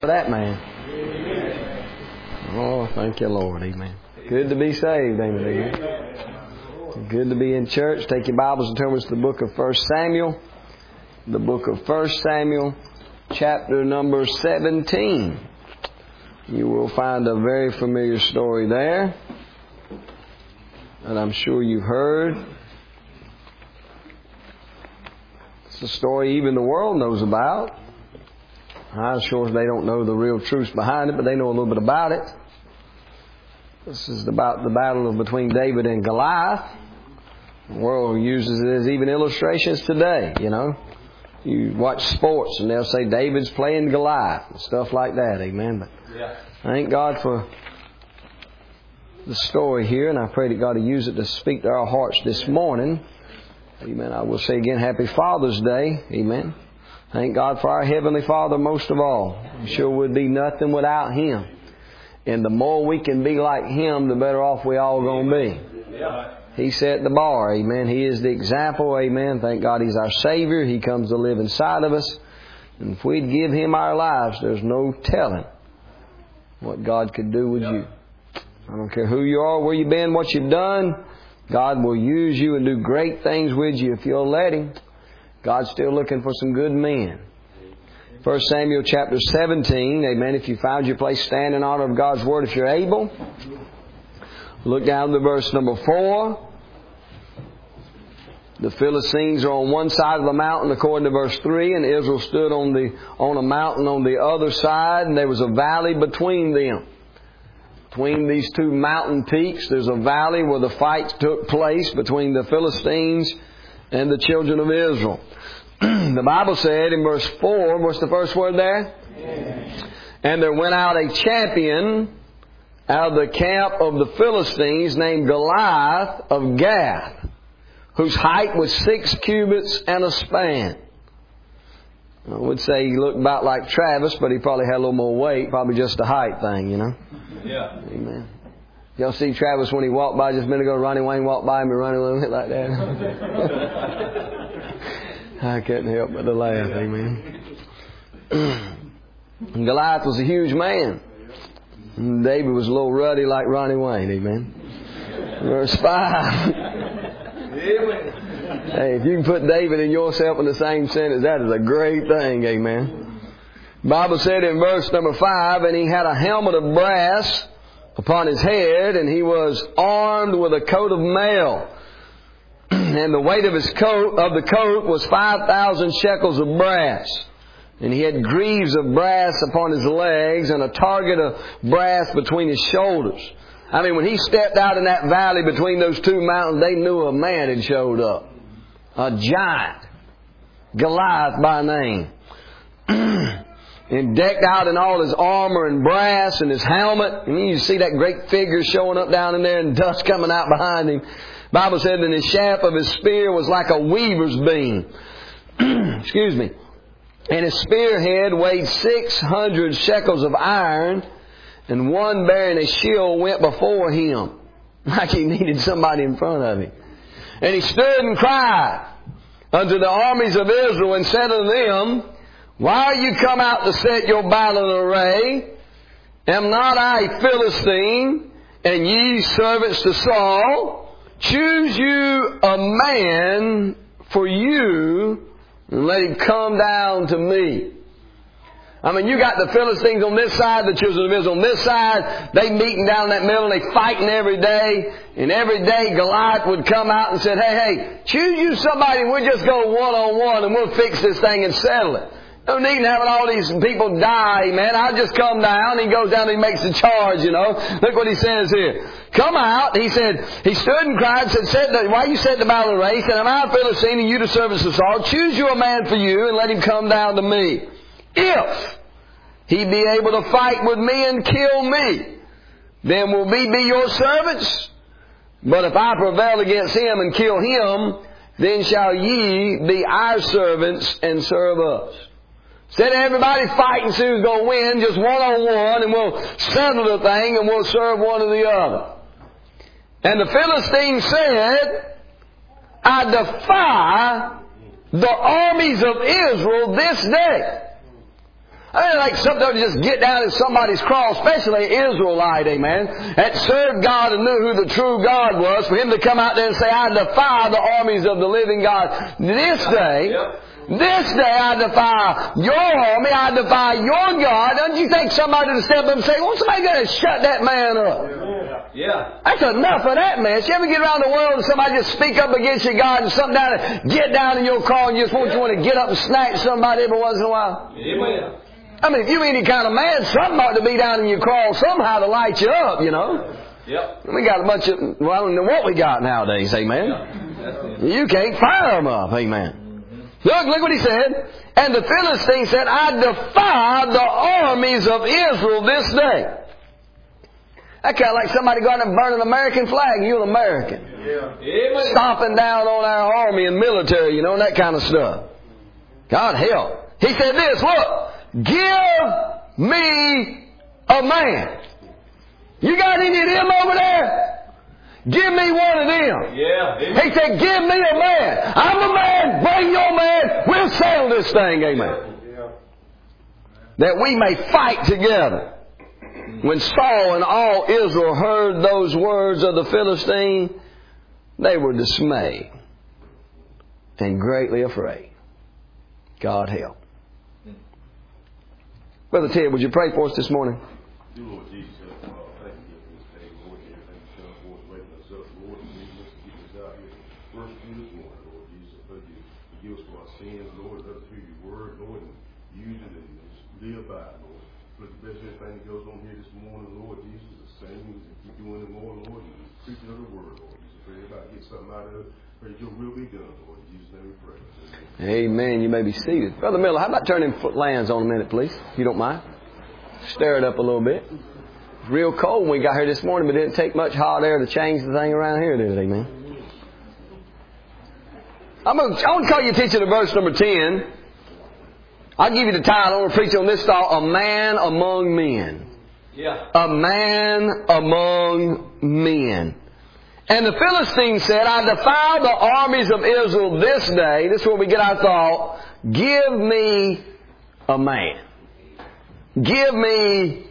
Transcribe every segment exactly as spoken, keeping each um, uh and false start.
For that man. Oh, thank you, Lord. Amen. Good to be saved. Amen. Good to be in church. Take your Bibles and turn us to the book of First Samuel. The book of First Samuel, chapter number seventeen. You will find a very familiar story there that I'm sure you've heard. It's a story even the world knows about. I'm sure they don't know the real truths behind it, but they know a little bit about it. This is about the battle between David and Goliath. The world uses it as even illustrations today, you know. You watch sports and they'll say David's playing Goliath and stuff like that, amen. But yeah. Thank God for the story here, and I pray that God will use it to speak to our hearts this morning. Amen. I will say again, Happy Father's Day, amen. Thank God for our Heavenly Father most of all. I'm sure we'd be nothing without Him. And the more we can be like Him, the better off we all going to be. He set the bar, amen. He is the example, amen. Thank God He's our Savior. He comes to live inside of us. And if we'd give Him our lives, there's no telling what God could do with you. I don't care who you are, where you've been, what you've done. God will use you and do great things with you if you'll let Him. God's still looking for some good men. First Samuel chapter seventeen. Amen. If you found your place, stand in honor of God's Word if you're able. Look down to verse number four. The Philistines are on one side of the mountain according to verse three, and Israel stood on the on a mountain on the other side, and there was a valley between them. Between these two mountain peaks, there's a valley where the fight took place between the Philistines and the children of Israel. The Bible said in verse four, what's the first word there? Amen. And there went out a champion out of the camp of the Philistines named Goliath of Gath, whose height was six cubits and a span. I would say he looked about like Travis, but he probably had a little more weight, probably just a height thing, you know? Yeah. Amen. Y'all see Travis when he walked by just a minute ago, Ronnie Wayne walked by him and Ronnie went like that. I couldn't help but to laugh, amen. Goliath was a huge man. David was a little ruddy like Ronnie Wayne, amen. Verse five. Hey, if you can put David and yourself in the same sentence, that is a great thing, amen. The Bible said in verse number five, and he had a helmet of brass upon his head, and he was armed with a coat of mail. And the weight of his coat, of the coat, was five thousand shekels of brass. And he had greaves of brass upon his legs and a target of brass between his shoulders. I mean, when he stepped out in that valley between those two mountains, they knew a man had showed up. A giant. Goliath by name. And decked out in all his armor and brass and his helmet. I mean, you see that great figure showing up down in there and dust coming out behind him. The Bible said that the shaft of his spear was like a weaver's beam. Excuse me. And his spearhead weighed six hundred shekels of iron, and one bearing a shield went before him, like he needed somebody in front of him. And he stood and cried unto the armies of Israel and said unto them, why are you come out to set your battle in array? Am not I a Philistine, and ye servants to Saul? Choose you a man for you, and let him come down to me. I mean, you got the Philistines on this side, the children of Israel on this side. They meeting down in that middle, and they fighting every day. And every day Goliath would come out and said, hey, hey, choose you somebody, and we'll just go one-on-one, and we'll fix this thing and settle it. No need in having all these people die, man. I'll just come down. He goes down and he makes the charge, you know. Look what he says here. Come out. He said, he stood and cried, said, said why you set the battle array? He said, am I a Philistine and you the servants of Saul? Choose you a man for you and let him come down to me. If he be able to fight with me and kill me, then will we be your servants? But if I prevail against him and kill him, then shall ye be our servants and serve us. Instead of everybody fighting, see who's going to win, just one-on-one, and we'll settle the thing, and we'll serve one or the other. And the Philistines said, I defy the armies of Israel this day. I mean, like something to just get down in somebody's crawl, especially an Israelite, amen, that served God and knew who the true God was, for him to come out there and say, I defy the armies of the living God. This day, this day I defy your army, I defy your God. Don't you think somebody to step up and say, well, somebody got to shut that man up? Yeah. That's enough of that, man. You ever get around the world and somebody just speak up against your God and something down and get down in your car and you just want, you want to get up and snatch somebody every once in a while? Amen. I mean, if you're any kind of man, something ought to be down in your crawl somehow to light you up, you know. Yep. We got a bunch of, well, I don't know what we got nowadays, amen. Yep. You can't fire them up, amen. Mm-hmm. Look, look what he said. And the Philistine said, I defy the armies of Israel this day. That kind of like somebody going and burning an American flag. You're an American. Yeah. Stomping down on our army and military, you know, and that kind of stuff. God help. He said this, look. Give me a man. You got any of them over there? Give me one of them. Yeah. He said, give me a man. I'm a man. Bring your man. We'll settle this thing. Amen. Yeah. That we may fight together. When Saul and all Israel heard those words of the Philistine, they were dismayed and greatly afraid. God help. Brother Ted, would you pray for us this morning? Dear Lord Jesus, uh, thank you for this day, Lord, and everything you've done for us, waking us up, Lord, and leading us to get us out here. Worship you this morning, Lord Jesus. I pray you forgive us for our sins, Lord, and let us hear your word, Lord, and use it and live by it, Lord. Let the best everything that goes on here this morning, Lord Jesus, the same and keep doing it more, Lord, and preaching of the word, Lord Jesus. Pray everybody get something out of it. Pray your will be done, Lord. In Jesus' name we pray. Amen. You may be seated. Brother Miller, how about turning lands on a minute, please, if you don't mind? Stir it up a little bit. It's real cold when we got here this morning, but it didn't take much hot air to change the thing around here, did it? Amen. I'm going to, I want to call your attention to verse number ten. I'll give you the title. I'm going to preach on this thought, A Man Among Men. Yeah. A man among men. And the Philistines said, I defy the armies of Israel this day. This is where we get our thought. Give me a man. Give me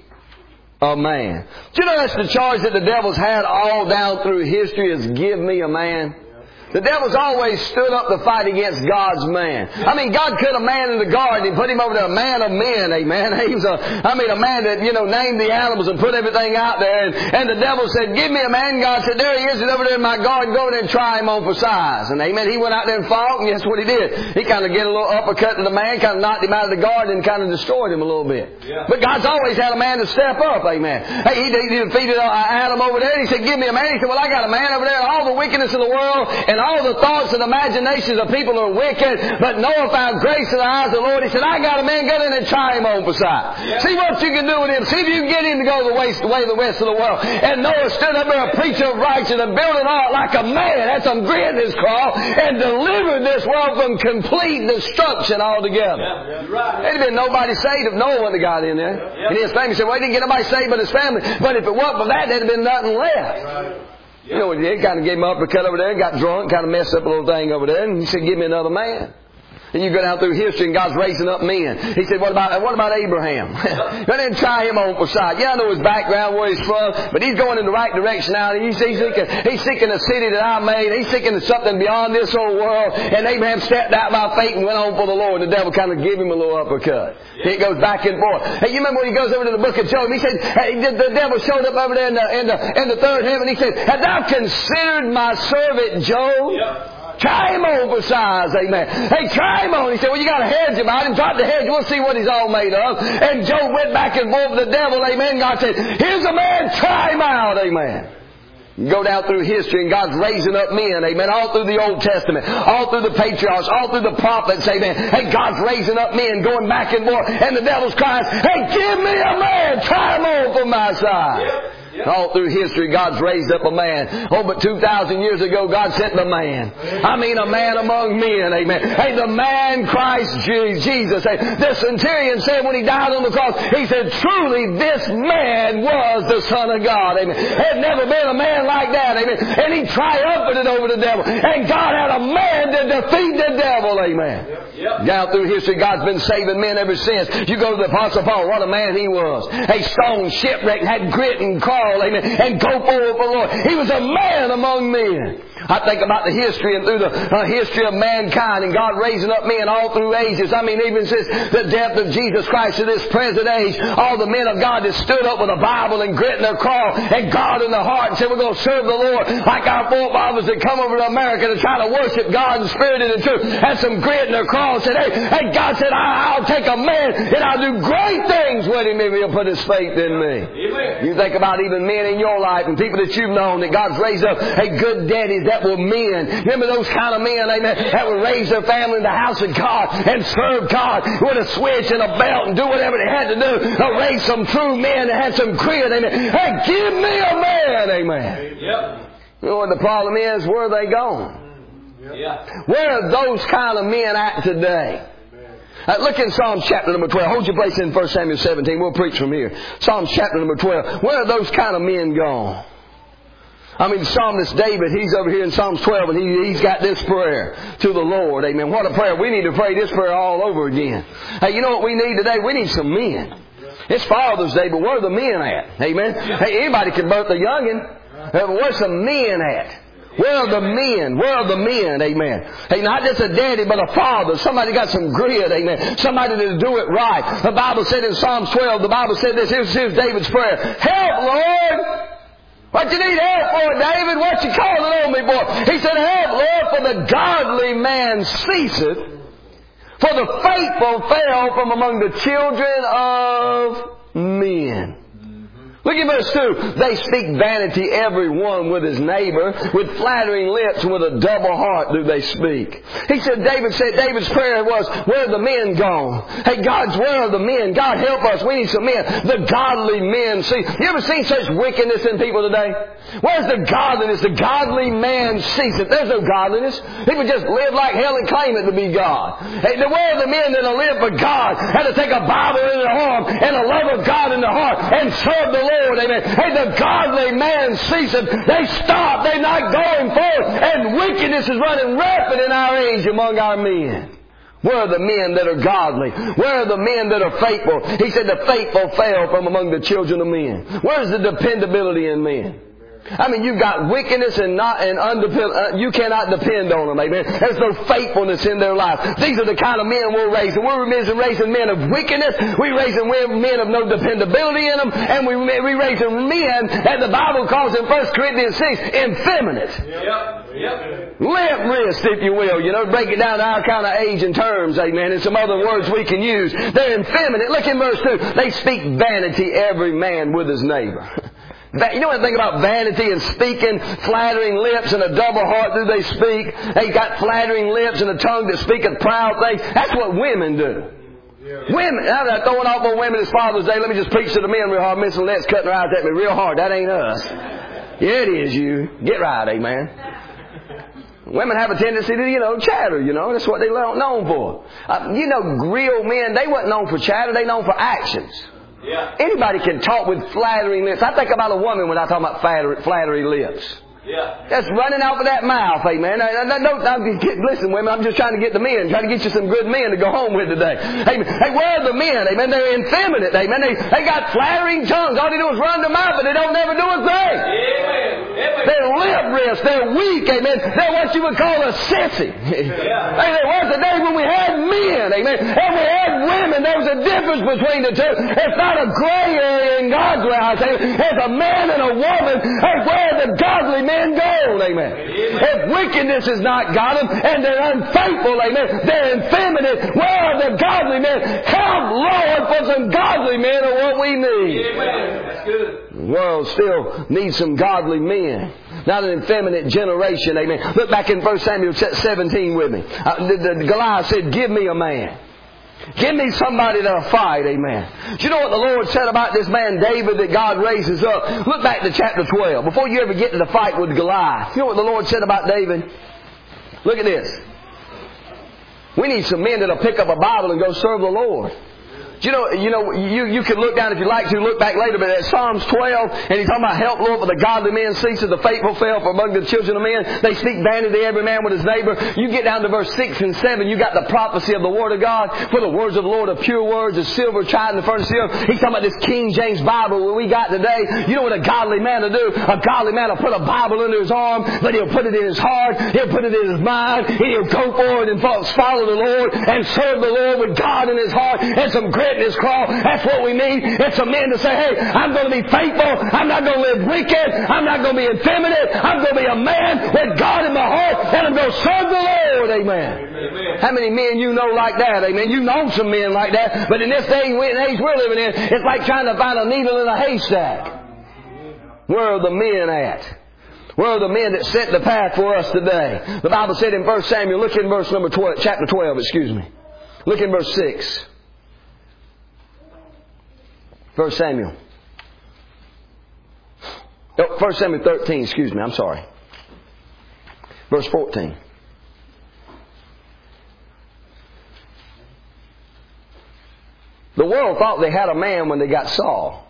a man. Do you know that's the charge that the devil's had all down through history is give me a man? The devil's always stood up to fight against God's man. I mean, God put a man in the garden and put him over there, a man of men, amen. He was a, I mean, a man that, you know, named the animals and put everything out there. And, and the devil said, give me a man. God said, there he is, he's over there in my garden. Go over there and try him on for size. And amen, he went out there and fought, and guess what he did? He kind of get a little uppercut to the man, kind of knocked him out of the garden and kind of destroyed him a little bit. Yeah. But God's always had a man to step up, amen. Hey, he, he defeated Adam over there. He said, give me a man. He said, well, I got a man over there, and all the wickedness of the world, and all the thoughts and imaginations of people are wicked, but Noah found grace in the eyes of the Lord. He said, I got a man, go in and try him on for size. Yeah. See what you can do with him. See if you can get him to go the way, the way of the rest of the world. And Noah stood up there, a preacher of righteousness, and built an ark like a man, had some grit in his crawl, and delivered this world from complete destruction altogether. Yeah. Yeah. Right. There'd have been nobody saved if Noah wouldn't have got in there. Yeah. And his family said, well, he didn't get nobody saved but his family. But if it wasn't for that, there'd have been nothing left. Right. You know what he did? Kind of gave him up a cut over there and got drunk, kind of messed up a little thing over there, and he said, give me another man. And you go down through history and God's raising up men. He said, what about what about Abraham? Go ahead and try him on for sight. Yeah, I know his background, where he's from, but he's going in the right direction now. He's, he's, seeking, he's seeking a city that I made. He's seeking something beyond this old world. And Abraham stepped out by faith and went on for the Lord. The devil kind of gave him a little uppercut. It goes back and forth. Hey, you remember when he goes over to the book of Job? He said, hey, the, the devil showed up over there in the, in the, in the third heaven. He said, have thou considered my servant Job? Yep. Try him on for size, amen. Hey, try him on. He said, well, you got to hedge him out. And drop the hedge. We'll see what he's all made of. And Job went back and forth with the devil, amen. God said, here's a man. Try him out, amen. You go down through history and God's raising up men, amen, all through the Old Testament, all through the patriarchs, all through the prophets, amen. Hey, God's raising up men going back and forth, and the devil's crying, hey, give me a man, try him on for my side. Yep. Yep. All through history, God's raised up a man. Oh, but two thousand years ago, God sent the man. I mean, a man among men. Amen. Hey, the man Christ Jesus. Hey, the centurion said when he died on the cross, he said, truly this man was the Son of God. Amen. Had never been a man like that. Amen. And he triumphed over the devil. And God had a man to defeat the devil. Amen. Yep. Yep. Down through history, God's been saving men ever since. You go to the Apostle Paul, what a man he was. A stone shipwrecked, had grit and crawl, amen, and go forward for the Lord. He was a man among men. I think about the history and through the uh, history of mankind and God raising up men all through ages. I mean, even since the death of Jesus Christ to this present age, all the men of God that stood up with a Bible and grit in their crawl and God in their heart and said, we're going to serve the Lord, like our forefathers that come over to America to try to worship God in spirit and in truth, had some grit in their crawl and said, hey, hey God said, I, I'll take a man and I'll do great things with him if he'll put his faith in me. Amen. You think about even men in your life and people that you've known that God's raised up, hey, good daddies that were men. Remember those kind of men, amen, that would raise their family in the house of God and serve God with a switch and a belt and do whatever they had to do. They'll raise some true men that had some grit, amen. Hey, give me a man, amen. Yep. You know what the problem is? Where are they gone? Yeah. Where are those kind of men at today? Uh, look in Psalms chapter number twelve. Hold your place in First Samuel seventeen. We'll preach from here. Psalms chapter number twelve. Where are those kind of men gone? I mean, Psalmist David, he's over here in Psalms twelve, and he, he's got this prayer to the Lord. Amen. What a prayer. We need to pray this prayer all over again. Hey, you know what we need today? We need some men. It's Father's Day, but where are the men at? Amen. Hey, anybody can birth a youngin'. Where's some men at? Where are the men? Where are the men? Amen. Hey, not just a daddy, but a father. Somebody got some grit. Amen. Somebody to do it right. The Bible said in Psalms twelve, the Bible said this. Here's, here's David's prayer. Help, Lord! What you need help for, David? What you calling on me for? He said, help, Lord, for the godly man ceaseth, for the faithful fell from among the children of men. Look at verse two. They speak vanity every one with his neighbor. With flattering lips and with a double heart do they speak. He said, David said, David's prayer was, where are the men gone? Hey, God's, where are the men? God, help us. We need some men. The godly men. See, you ever seen such wickedness in people today? Where's the godliness? The godly man ceaseth. There's no godliness. People just live like hell and claim it to be God. Hey, where are the men that will live for God? Had to take a Bible in their arm and a love of God in their heart and serve the Lord. Amen. Hey, the godly man ceaseth. They stop. They're not going forward. And wickedness is running rampant in our age among our men. Where are the men that are godly? Where are the men that are faithful? He said the faithful fell from among the children of men. Where's the dependability in men? I mean, you've got wickedness and not and undepend, uh, you cannot depend on them, amen. There's no faithfulness in their life. These are the kind of men we're raising. We're raising men of wickedness. We're raising men of no dependability in them. And we, we're raising men that the Bible calls in First Corinthians six, effeminate. Yep. Yep. Limp wrist, if you will. You know, break it down to our kind of age and terms, amen, and some other words we can use. They're effeminate. Look in verse two. They speak vanity every man with his neighbor. You know anything about vanity and speaking, flattering lips and a double heart do they speak? They got flattering lips and a tongue that speaketh proud things. That's what women do. Yeah. Women, I'm not throwing off on women this Father's Day. Let me just preach to the men real hard. Miss Let's cutting her eyes at me real hard. That ain't us. Yeah, it is you. Get right, amen. Women have a tendency to, you know, chatter, you know. That's what they're known for. Uh, you know, real men, they weren't known for chatter. They known for actions. Yeah. Anybody can talk with flattering lips. I think about a woman when I talk about flattery, flattery lips. Yeah. That's running out of that mouth, amen. Now, now, no, now, listen, women, I'm just trying to get the men, trying to get you some good men to go home with today. Amen. Hey, where are the men? Amen. They're effeminate, amen. They, they got flattering tongues. All they do is run their mouth, but they don't never do a thing. Amen. They're lip wrists. They're weak, amen. They're what you would call a sissy. Yeah. Hey, there was a day when we had men, amen, and we had women. There was a difference between the two. It's not a gray area in God's house. It's a man and a woman. Hey, where are the godly men gone, amen. Amen. If wickedness has not got them and they're unfaithful, amen, they're effeminate, where are the godly men? Help, Lord, for some godly men are what we need. Amen. That's good. The world still needs some godly men. Not an effeminate generation, amen. Look back in First Samuel seventeen with me. Uh, the, the, Goliath said, give me a man. Give me somebody that'll fight, amen. Do you know what the Lord said about this man David that God raises up? Look back to chapter twelve. Before you ever get to the fight with Goliath. You know what the Lord said about David? Look at this. We need some men that'll pick up a Bible and go serve the Lord. You know, you know, you, you can look down if you like to, look back later, but at Psalms twelve, and he's talking about help, Lord, for the godly men cease, the faithful fail, for among the children of men, they speak vanity, every man with his neighbor. You get down to verse six and seven, you got the prophecy of the Word of God, for the words of the Lord are pure words, as silver tried in the furnace of the earth. He's talking about this King James Bible that we got today. You know what a godly man will do? A godly man will put a Bible under his arm, but he'll put it in his heart, he'll put it in his mind, and he'll go forward and follow the Lord and serve the Lord with God in his heart and some grit in his craw. That's what we need. It's a man to say, hey, I'm going to be faithful. I'm not going to live wicked. I'm not going to be effeminate. I'm going to be a man with God in my heart, and I'm going to serve the Lord. Amen. Amen. How many men you know like that? Amen. You know some men like that. But in this day and age we're living in, it's like trying to find a needle in a haystack. Where are the men at? Where are the men that set the path for us today? The Bible said in First Samuel, look in verse number twelve, chapter twelve, excuse me. Look in verse six. First Samuel. Oh, First Samuel thirteen, excuse me, I'm sorry. Verse fourteen. The world thought they had a man when they got Saul.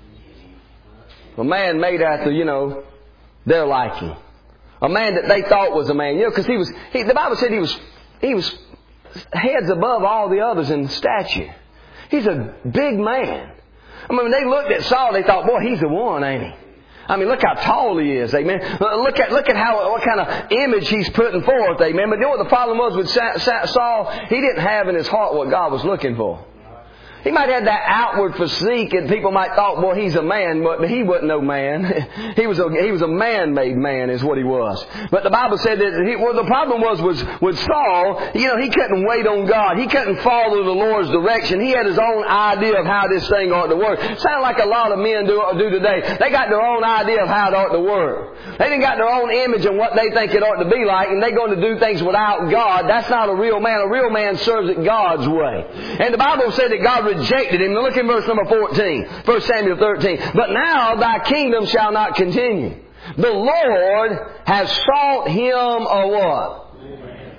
A man made after, you know, their liking. A man that they thought was a man. You know, because he was, he, the Bible said he was, he was heads above all the others in stature. He's a big man. I mean, when they looked at Saul, they thought, boy, he's the one, ain't he? I mean, look how tall he is, amen. Look at, look at how, what kind of image he's putting forth, amen. But you know what the problem was with Saul? He didn't have in his heart what God was looking for. He might have that outward physique, and people might thought, well, he's a man, but he wasn't no man. He was a he was a man-made man, is what he was. But the Bible said that he, well, the problem was was with Saul. You know, he couldn't wait on God. He couldn't follow the Lord's direction. He had his own idea of how this thing ought to work. Sound like a lot of men do do today. They got their own idea of how it ought to work. They done got their own image of what they think it ought to be like, and they're going to do things without God. That's not a real man. A real man serves it God's way. And the Bible said that God rejected him. Now look in verse number fourteen. First Samuel thirteen. But now thy kingdom shall not continue. The Lord has sought him a what? Amen.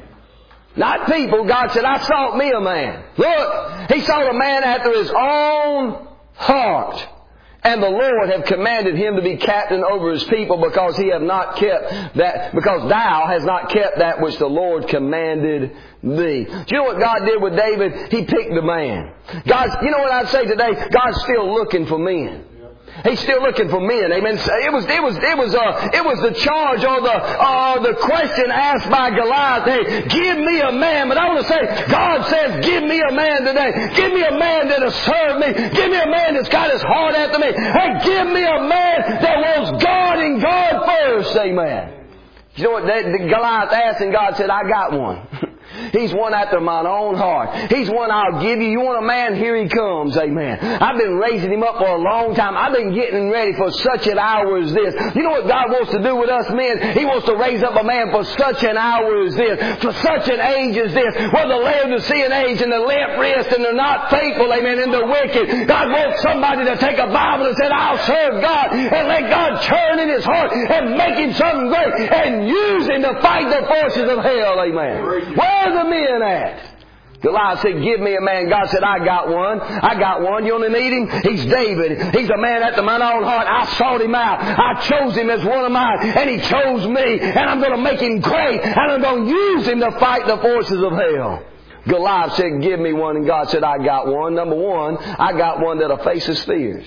Not people. God said, I sought me a man. Look, he sought a man after his own heart. And the Lord have commanded him to be captain over his people, because he have not kept that, because thou hast not kept that which the Lord commanded thee. Do you know what God did with David? He picked the man. God's, you know what I'd say today? God's still looking for men. He's still looking for men. Amen. It was, it was, it was, uh, it was the charge or the, uh, the question asked by Goliath. Hey, give me a man. But I want to say, God says, give me a man today. Give me a man that'll serve me. Give me a man that's got his heart after me. Hey, give me a man that wants God and God first. Amen. You know what Goliath asked, and God said, I got one. He's one after mine own heart. He's one I'll give you. You want a man? Here he comes. Amen. I've been raising him up for a long time. I've been getting ready for such an hour as this. You know what God wants to do with us men? He wants to raise up a man for such an hour as this. For such an age as this. Where the Laodicean age and the limp wrist and they're not faithful. Amen. And they're wicked. God wants somebody to take a Bible and say, I'll serve God. And let God churn in his heart and make him something great. And use him to fight the forces of hell. Amen. Where Where are the men at? Goliath said, give me a man. God said, I got one. I got one. You want to meet him? He's David. He's a man after my own heart. I sought him out. I chose him as one of mine. And he chose me. And I'm going to make him great. And I'm going to use him to fight the forces of hell. Goliath said, give me one. And God said, I got one. Number one, I got one that'll face his fears.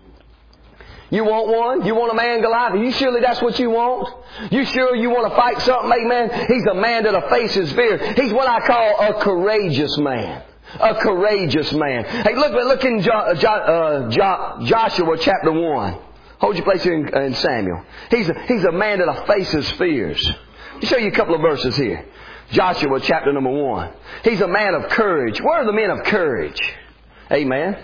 You want one? You want a man, Goliath? Are you surely that's what you want? You sure you want to fight something, amen? He's a man that'll face his fear. He's what I call a courageous man. A courageous man. Hey, look, look in jo, jo, uh, jo, Joshua chapter one. Hold your place here in, in Samuel. He's a, he's a man that'll face his fears. Let me show you a couple of verses here. Joshua chapter number one. He's a man of courage. Where are the men of courage? Amen.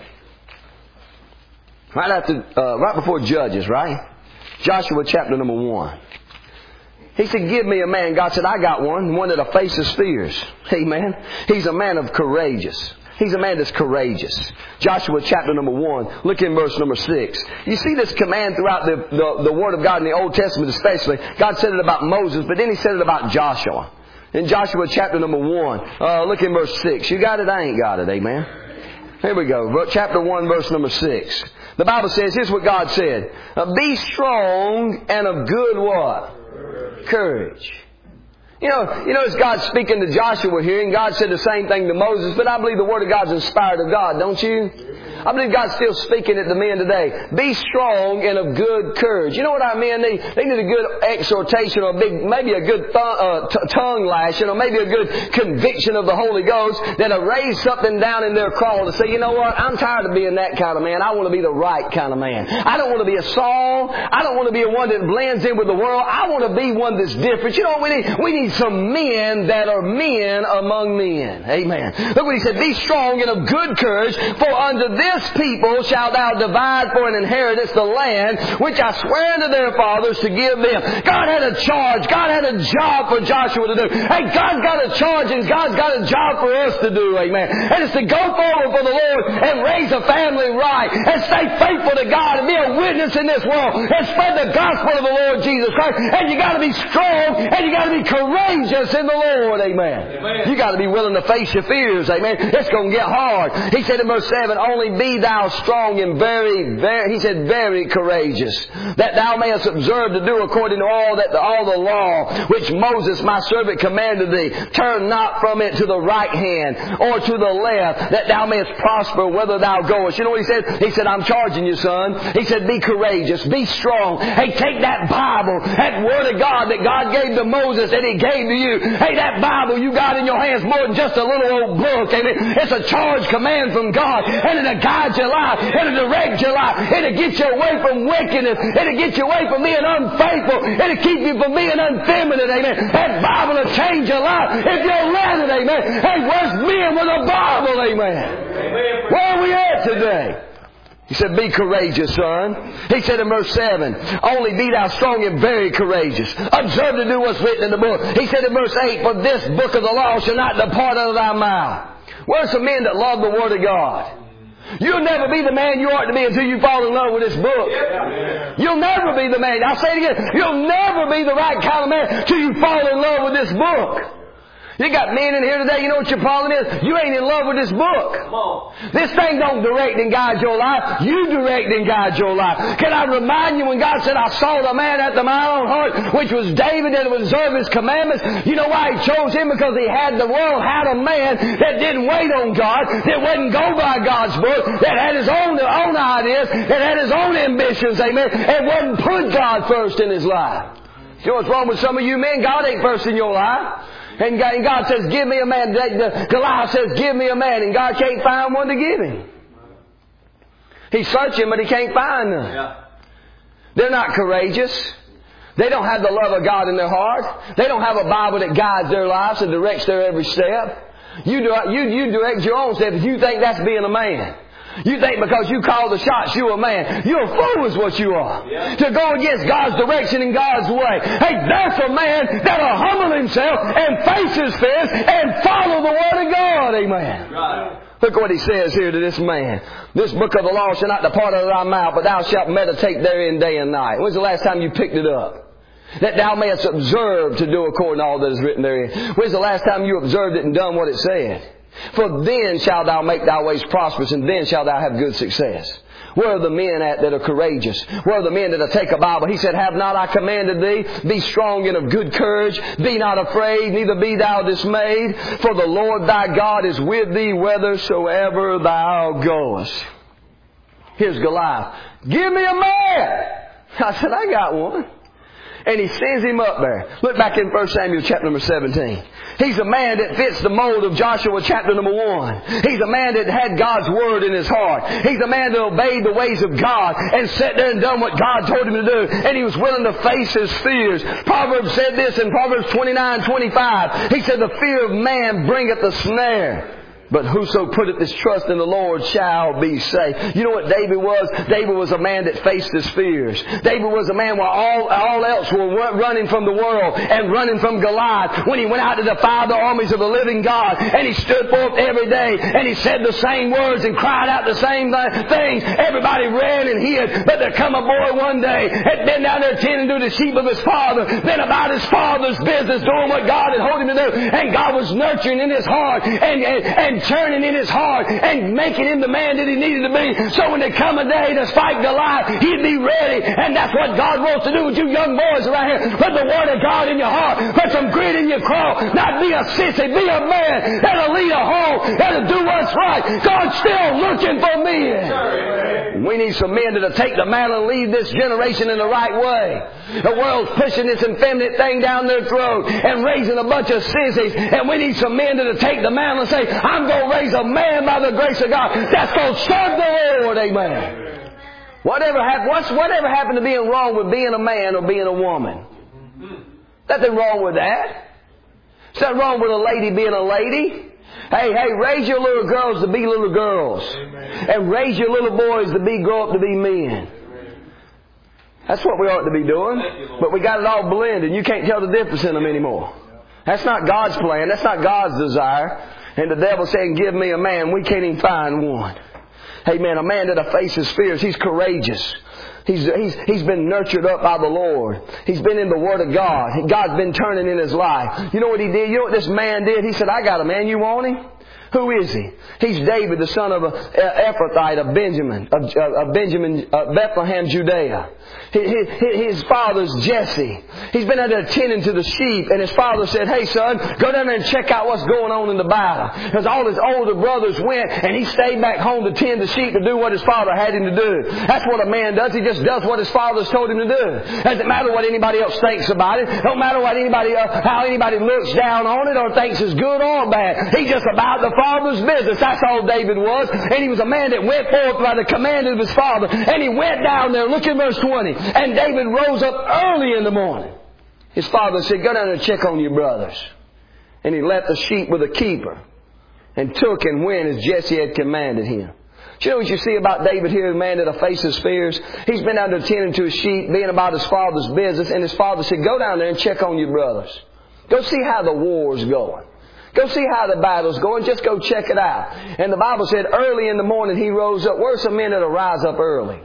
Right after, uh, right before Judges, right? Joshua chapter number one. He said, give me a man. God said, I got one. One that'll face his fears. Amen. He's a man of courageous. He's a man that's courageous. Joshua chapter number one. Look in verse number six. You see this command throughout the, the, the Word of God in the Old Testament especially. God said it about Moses, but then He said it about Joshua. In Joshua chapter number one. Uh, look in verse six. You got it? I ain't got it. Amen. Here we go. Chapter one, verse number six. The Bible says, here's what God said. Uh, Be strong and of good what? Courage. You know, you notice God speaking to Joshua here, and God said the same thing to Moses, but I believe the Word of God's inspired of God, don't you? I believe God's still speaking it to men today. Be strong and of good courage. You know what I mean? They, they need a good exhortation or a big, maybe a good th- uh, t- tongue lashing or maybe a good conviction of the Holy Ghost that'll raise something down in their crawl to say, you know what? I'm tired of being that kind of man. I want to be the right kind of man. I don't want to be a Saul. I don't want to be a one that blends in with the world. I want to be one that's different. You know what we need? We need some men that are men among men. Amen. Look what he said. Be strong and of good courage, for unto this people shalt thou divide for an inheritance the land which I swear unto their fathers to give them. God had a charge. God had a job for Joshua to do. Hey, God's got a charge and God's got a job for us to do. Amen. And it's to go forward for the Lord and raise a family right and stay faithful to God and be a witness in this world and spread the gospel of the Lord Jesus Christ. And you got to be strong and you got to be courageous in the Lord. Amen. Amen. You got to be willing to face your fears. Amen. It's going to get hard. He said in verse seven, only be thou strong and very, very, he said, very courageous, that thou mayest observe to do according to all that the, all the law which Moses my servant commanded thee. Turn not from it to the right hand or to the left, that thou mayest prosper whither thou goest. You know what he said? He said, I'm charging you, son. He said, be courageous, be strong. Hey, take that Bible, that Word of God that God gave to Moses and He gave to you. Hey, that Bible you got in your hands more than just a little old book. Amen. It's a charged command from God, and it'll guide your life, it'll direct your life, it'll get you away from wickedness, it'll get you away from being unfaithful, it'll keep you from being unfeminine. Amen. That Bible will change your life if you'll let it. Amen. Hey, where's men with a Bible? Amen. Amen. Where are we at today? He said, be courageous, son. He said in verse seven, only be thou strong and very courageous. Observe to do what's written in the book. He said in verse eight, for this book of the law shall not depart out of thy mouth. Where's some men that love the Word of God? You'll never be the man you ought to be until you fall in love with this book. You'll never be the man. I'll say it again. You'll never be the right kind of man until you fall in love with this book. You got men in here today, you know what your problem is? You ain't in love with this book. Come on. This thing don't direct and guide your life. You direct and guide your life. Can I remind you when God said, I saw the man after my own heart, which was David, that would observe His commandments? You know why He chose him? Because he had, the world had a man that didn't wait on God, that wouldn't go by God's book, that had his own, own ideas, that had his own ambitions, amen, and wouldn't put God first in his life. You know what's wrong with some of you men? God ain't first in your life. And God says, give me a man. Goliath says, give me a man. And God can't find one to give him. He's searching, but He can't find none. Yeah. They're not courageous. They don't have the love of God in their heart. They don't have a Bible that guides their lives and directs their every step. You, do, you, you direct your own steps if you think that's being a man. You think because you call the shots, you're a man. You're a fool is what you are. Yeah. To go against God's direction and God's way. Hey, that's a man that'll humble himself and face his fears and follow the Word of God. Amen. Right. Look what he says here to this man. This book of the law shall not depart out of thy mouth, but thou shalt meditate therein day and night. When's the last time you picked it up? That thou mayest observe to do according to all that is written therein. When's the last time you observed it and done what it said? For then shalt thou make thy ways prosperous, and then shalt thou have good success. Where are the men at that are courageous? Where are the men that will take a Bible? He said, have not I commanded thee? Be strong and of good courage. Be not afraid, neither be thou dismayed. For the Lord thy God is with thee whithersoever thou goest. Here's Goliath. Give me a man. I said, I got one. And he sends him up there. Look back in First Samuel chapter number seventeen. He's a man that fits the mold of Joshua chapter number one. He's a man that had God's Word in his heart. He's a man that obeyed the ways of God and sat there and done what God told him to do. And he was willing to face his fears. Proverbs said this in Proverbs twenty-nine twenty-five. He said, the fear of man bringeth a snare, But whoso putteth his trust in the Lord shall be saved. You know what David was? David was a man that faced his fears. David was a man while all, all else were running from the world and running from Goliath. When he went out to defy the armies of the living God, and he stood forth every day, and he said the same words and cried out the same things. Everybody ran and hid. But there come a boy one day, had been down there tending to the sheep of his father, been about his father's business, doing what God had told him to do. And God was nurturing in his heart and, and, and turning in his heart and making him the man that he needed to be. So when there come a day to fight Goliath, he'd be ready. And that's what God wants to do with you young boys around here. Put the Word of God in your heart. Put some grit in your craw. Not be a sissy. Be a man that'll lead a home. That'll do what's right. God's still looking for men. We need some men that'll take the mantle and lead this generation in the right way. The world's pushing this effeminate thing down their throat and raising a bunch of sissies. And we need some men that'll take the mantle and say, I'm going to raise a man by the grace of God that's going to serve the Lord. Amen. Whatever, hap- what's, whatever happened to being wrong with being a man or being a woman? Nothing wrong with that. There's nothing wrong with a lady being a lady. Hey, hey, raise your little girls to be little girls. Amen. And raise your little boys to be grow up to be men. Amen. That's what we ought to be doing. You, but we got it all blended. You can't tell the difference in them anymore. That's not God's plan. That's not God's desire. And the devil saying, give me a man. We can't even find one. Hey, man, a man that'll face his fears. He's courageous. He's, he's, he's been nurtured up by the Lord. He's been in the Word of God. God's been turning in his life. You know what he did? You know what this man did? He said, I got a man. You want him? Who is he? He's David, the son of a Ephrathite of Benjamin, of, of Benjamin, uh, Bethlehem, Judea. His, his father's Jesse. He's been out there tending to the sheep, and his father said, hey son, go down there and check out what's going on in the battle. Because all his older brothers went, and he stayed back home to tend the sheep to do what his father had him to do. That's what a man does. He just does what his father's told him to do. Doesn't matter what anybody else thinks about it. Don't matter what anybody, uh, how anybody looks down on it or thinks is good or bad. He's just about the father's business. That's all David was. And he was a man that went forth by the command of his father. And he went down there. Look at verse twenty. And David rose up early in the morning. His father said, go down and check on your brothers. And he left the sheep with a keeper and took and went as Jesse had commanded him. Do you know what you see about David here, the man that'll face his fears? He's been out there tending to his sheep, being about his father's business. And his father said, go down there and check on your brothers. Go see how the war's going. Go see how the battle's going. Just go check it out. And the Bible said early in the morning he rose up. Where's some men that'll rise up early?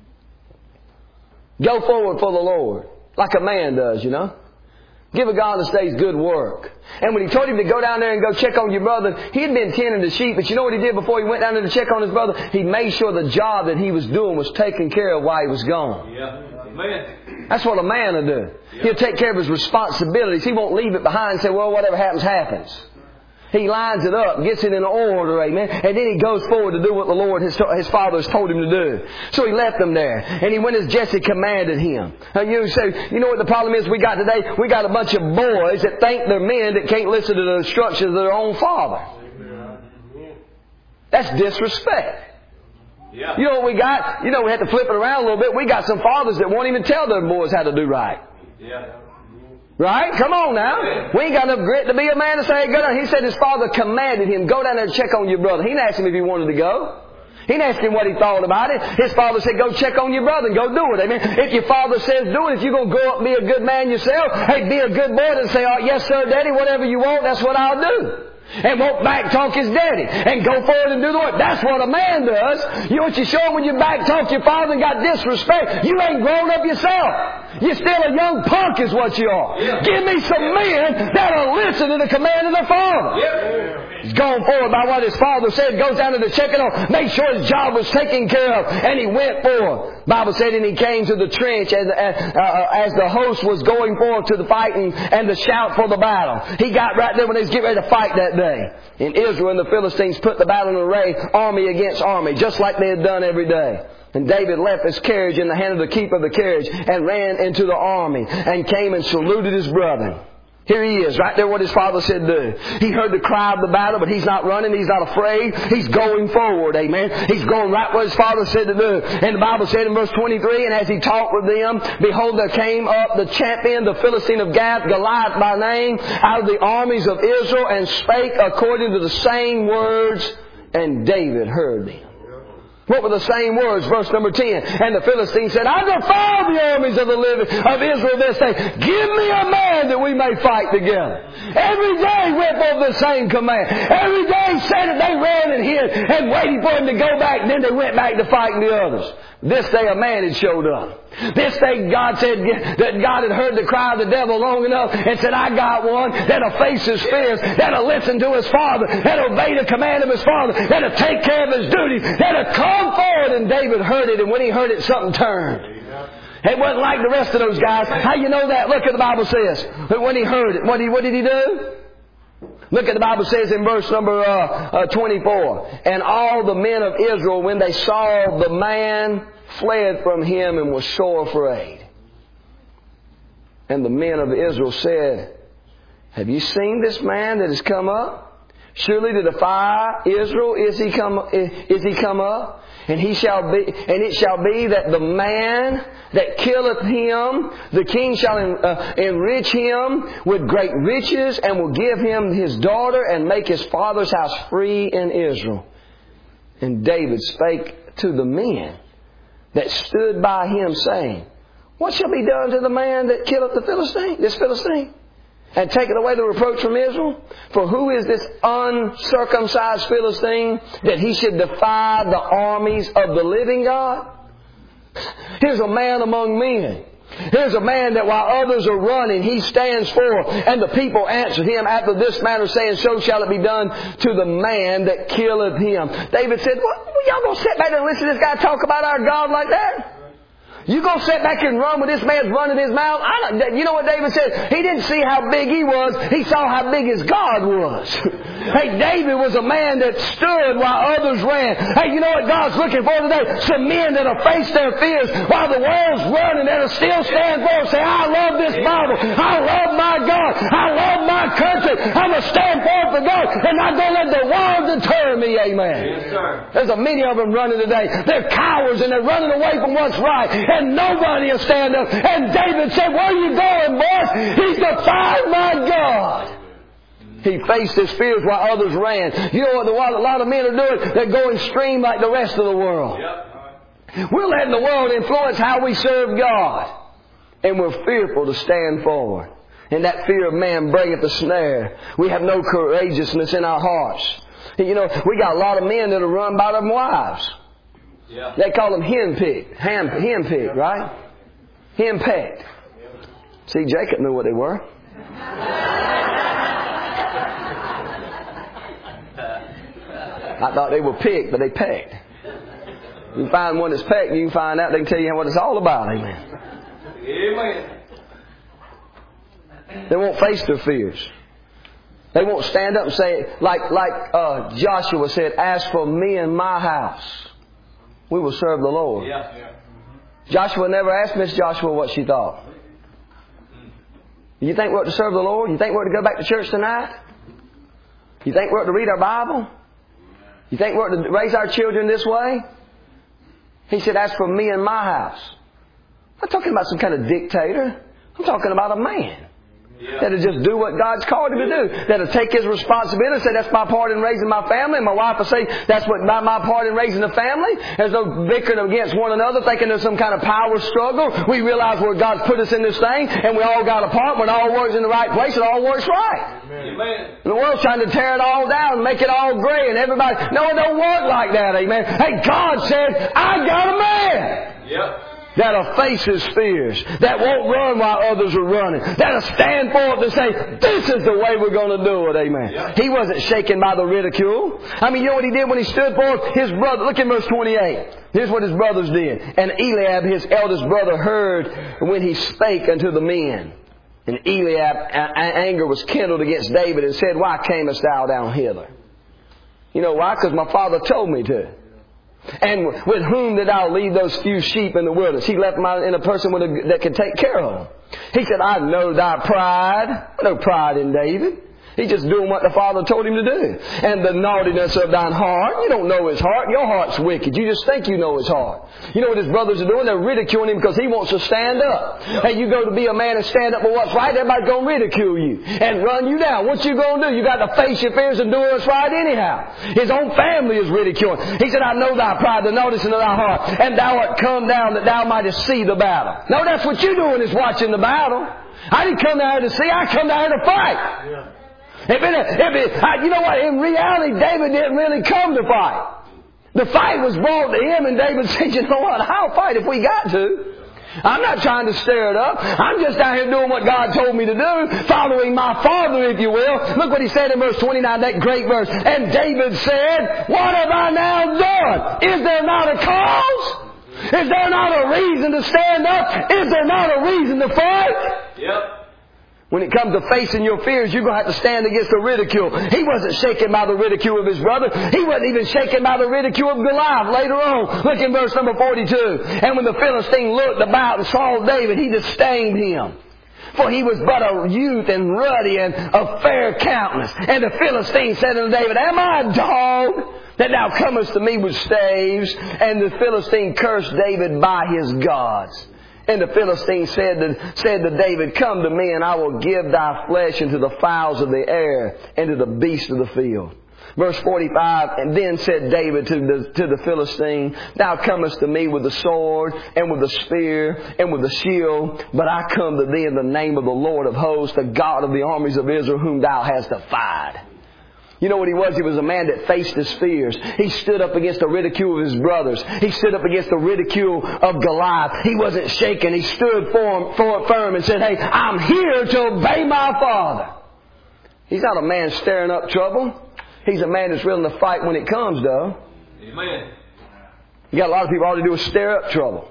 Go forward for the Lord. Like a man does, you know. Give a God this day's good work. And when he told him to go down there and go check on your brother, he had been tending the sheep. But you know what he did before he went down there to check on his brother? He made sure the job that he was doing was taken care of while he was gone. Yeah. Amen. That's what a man will do. Yeah. He'll take care of his responsibilities. He won't leave it behind and say, well, whatever happens, happens. He lines it up, gets it in order, amen. And then he goes forward to do what the Lord, his, his father has told him to do. So he left them there. And he went as Jesse commanded him. Now you say, you know what the problem is we got today? We got a bunch of boys that think they're men that can't listen to the instructions of their own father. That's disrespect. Yeah. You know what we got? You know, we had to flip it around a little bit. We got some fathers that won't even tell their boys how to do right. Yeah. Right? Come on now. We ain't got enough grit to be a man to say, go down. He said his father commanded him, go down there and check on your brother. He didn't ask him if he wanted to go. He didn't ask him what he thought about it. His father said, go check on your brother and go do it. Amen. If your father says do it, if you're going to go up and be a good man yourself, hey, be a good boy and say, oh, yes sir, daddy, whatever you want, that's what I'll do. And won't back talk his daddy. And go forward and do the work. That's what a man does. You know what you show him when you back talk your father and got disrespect? You ain't grown up yourself. You're still a young punk is what you are. Yeah. Give me some men that'll listen to the command of their father. Yeah. He's going forward by what his father said. Goes down to the checking on. Make sure his job was taken care of. And he went forward. Bible said, and he came to the trench as, uh, uh, as the host was going forward to the fighting and the shout for the battle. He got right there when they was getting ready to fight that day. In Israel and the Philistines put the battle in array, army against army, just like they had done every day. And David left his carriage in the hand of the keeper of the carriage and ran into the army and came and saluted his brethren. Here he is, right there what his father said do. He heard the cry of the battle, but he's not running, he's not afraid. He's going forward, amen. He's going right what his father said to do. And the Bible said in verse twenty-three, and as he talked with them, behold, there came up the champion, the Philistine of Gath, Goliath by name, out of the armies of Israel, and spake according to the same words, and David heard them. What were the same words? Verse number ten. And the Philistine said, I defy the armies of the living of Israel this day. Give me a man that we may fight together. Every day went forth the same command. Every day said that they ran and hid and waited for him to go back, and then they went back to fighting the others. This day a man had showed up. This day God said that God had heard the cry of the devil long enough and said, I got one that'll face his fears, that'll listen to his father, that'll obey the command of his father, that'll take care of his duties, that'll come forward. And David heard it, and when he heard it, something turned. It wasn't like the rest of those guys. How you know that? Look at the Bible says. But when he heard it, what did he, what did he do? Look at the Bible says in verse number uh, uh, twenty-four. And all the men of Israel, when they saw the man, fled from him and was sore afraid. And the men of Israel said, have you seen this man that has come up? Surely to defy Israel is he come, is he come up? And he shall be, and it shall be that the man that killeth him, the king shall uh, enrich him with great riches, and will give him his daughter, and make his father's house free in Israel. And David spake to the men that stood by him, saying, what shall be done to the man that killeth the Philistine, this Philistine, and taketh away the reproach from Israel? For who is this uncircumcised Philistine that he should defy the armies of the living God? Here's a man among men. Here's a man that while others are running, he stands forth. And the people answered him after this manner, saying, so shall it be done to the man that killeth him. David said, what? Y'all gonna sit back there and listen to this guy talk about our God like that? You gonna sit back and run with this man's running his mouth? I don't, you know what David said? He didn't see how big he was. He saw how big his God was. Hey, David was a man that stood while others ran. Hey, you know what God's looking for today? Some men that'll face their fears while the world's running, that'll still stand forth and say, I love this Bible. I love my God. I love my country. I'm going to stand forth for God and not going to let the world deter me. Amen. Yes, sir. There's a many of them running today. They're cowards and they're running away from what's right. And nobody will stand up. And David said, where are you going, boys? He's defied my God. He faced his fears while others ran. You know what a lot of men are doing? They're going stream like the rest of the world. Yep. We're letting the world influence how we serve God. And we're fearful to stand forward. And that fear of man bringeth the snare. We have no courageousness in our hearts. You know, we got a lot of men that are run by their wives. Yeah. They call them henpecked. Ham, henpecked, right? Henpecked. See, Jacob knew what they were. I thought they were picked, but they pecked. You find one that's pecked, you can find out, they can tell you what it's all about. Amen. Amen. They won't face their fears. They won't stand up and say, like like uh, Joshua said, as for me and my house, we will serve the Lord. Yeah. Yeah. Joshua never asked Miss Joshua what she thought. You think we're to serve the Lord? You think we're to go back to church tonight? You think we're to read our Bible? You think we're to raise our children this way? He said, as for me and my house. I'm not talking about some kind of dictator. I'm talking about a man. Yeah. That'll just do what God's called him to do. That'll take his responsibility and say, that's my part in raising my family. And my wife will say, that's what my, my part in raising the family. There's no bickering against one another, thinking there's some kind of power struggle. We realize where God's put us in this thing, and we all got a part. When it all works in the right place, it all works right. Amen. And the world's trying to tear it all down and make it all gray, and everybody, no, it don't work like that, amen. Hey, God said, I got a man. Yep. That'll face his fears. That won't run while others are running. That'll stand forth and say, this is the way we're going to do it. Amen. Yeah. He wasn't shaken by the ridicule. I mean, you know what he did when he stood forth? His brother, look at verse twenty-eight. Here's what his brothers did. And Eliab, his eldest brother, heard when he spake unto the men. And Eliab, anger was kindled against David and said, why camest thou down hither? You know why? Because my father told me to. And with whom did thou leave those few sheep in the wilderness? He left them out in a person with a, that could take care of them. He said, I know thy pride. No pride in David. He's just doing what the Father told him to do. And the naughtiness of thine heart. You don't know his heart. Your heart's wicked. You just think you know his heart. You know what his brothers are doing? They're ridiculing him because he wants to stand up. And you go to be a man and stand up for what's right, everybody's going to ridicule you and run you down. What you going to do? You got to face your fears and do what's right anyhow. His own family is ridiculing. He said, I know thy pride, the naughtiness of thy heart, and thou art come down that thou mightest see the battle. No, that's what you're doing, is watching the battle. I didn't come down here to see. I come down here to fight. Yeah. If it, if it, I, you know what? In reality, David didn't really come to fight. The fight was brought to him, and David said, you know what? I'll fight if we got to. I'm not trying to stir it up. I'm just out here doing what God told me to do, following my Father, if you will. Look what he said in verse twenty-nine, that great verse. And David said, what have I now done? Is there not a cause? Is there not a reason to stand up? Is there not a reason to fight? Yep. When it comes to facing your fears, you're going to have to stand against the ridicule. He wasn't shaken by the ridicule of his brother. He wasn't even shaken by the ridicule of Goliath later on. Look in verse number forty-two. And when the Philistine looked about and saw David, he disdained him. For he was but a youth and ruddy and of fair countenance. And the Philistine said unto David, am I a dog that thou comest to me with staves? And the Philistine cursed David by his gods. And the Philistine said to, said to David, come to me, and I will give thy flesh into the fowls of the air, and to the beasts of the field. Verse forty-five, and then said David to the, to the Philistine, thou comest to me with the sword, and with the spear, and with the shield, but I come to thee in the name of the Lord of hosts, the God of the armies of Israel, whom thou hast defied. You know what he was? He was a man that faced his fears. He stood up against the ridicule of his brothers. He stood up against the ridicule of Goliath. He wasn't shaken. He stood for, for firm and said, hey, I'm here to obey my Father. He's not a man stirring up trouble. He's a man that's willing to fight when it comes, though. Amen. You got a lot of people all they do is stir up trouble.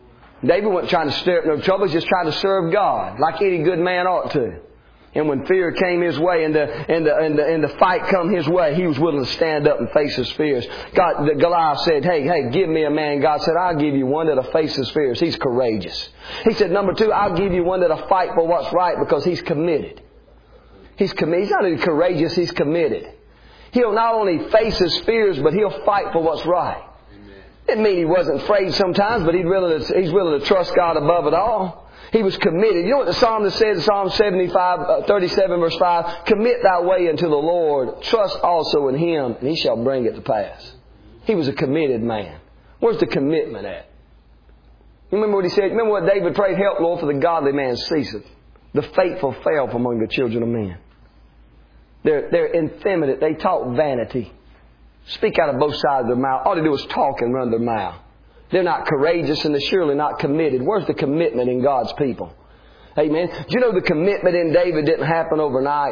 David wasn't trying to stir up no trouble. He was just trying to serve God like any good man ought to. And when fear came his way and the, and the, and the, and the fight come his way, he was willing to stand up and face his fears. God, the Goliath said, hey, hey, give me a man. God said, I'll give you one that'll face his fears. He's courageous. He said, number two, I'll give you one that'll fight for what's right because he's committed. He's committed. He's not only courageous, he's committed. He'll not only face his fears, but he'll fight for what's right. It didn't mean he wasn't afraid sometimes, but he's willing to, he's willing to trust God above it all. He was committed. You know what the psalmist says in Psalm seventy-five, uh, thirty-seven, verse five? Commit thy way unto the Lord. Trust also in Him, and He shall bring it to pass. He was a committed man. Where's the commitment at? You remember what he said? Remember what David prayed? Help, Lord, for the godly man ceaseth. The faithful fail from among the children of men. They're, they're effeminate. They talk vanity. Speak out of both sides of their mouth. All they do is talk and run their mouth. They're not courageous and they're surely not committed. Where's the commitment in God's people? Amen. Do you know the commitment in David didn't happen overnight?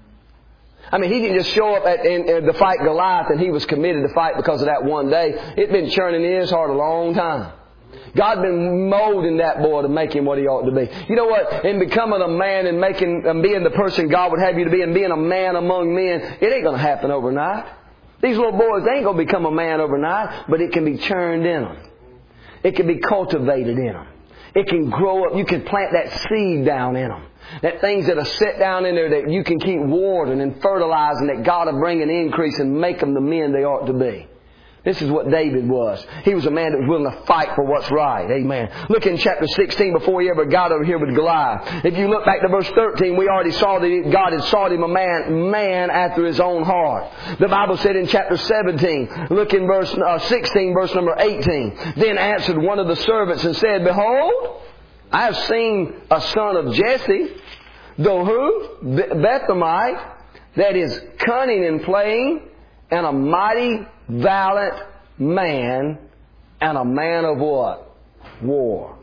I mean, he didn't just show up at, in, in, to fight Goliath and he was committed to fight because of that one day. It'd been churning in his heart a long time. God had been molding that boy to make him what he ought to be. You know what? In becoming a man and making and being the person God would have you to be and being a man among men, it ain't going to happen overnight. These little boys, they ain't going to become a man overnight, but it can be churned in them. It can be cultivated in them. It can grow up. You can plant that seed down in them. That things that are set down in there that you can keep watering and fertilizing, that God will bring an increase and make them the men they ought to be. This is what David was. He was a man that was willing to fight for what's right. Amen. Look in chapter sixteen before he ever got over here with Goliath. If you look back to verse thirteen, we already saw that God had sought him a man, man after his own heart. The Bible said in chapter seventeen, look in verse uh, sixteen, verse number eighteen. Then answered one of the servants and said, behold, I have seen a son of Jesse, though who? Bethlehemite, that is cunning in playing, and a mighty valiant man, and a man of what? War.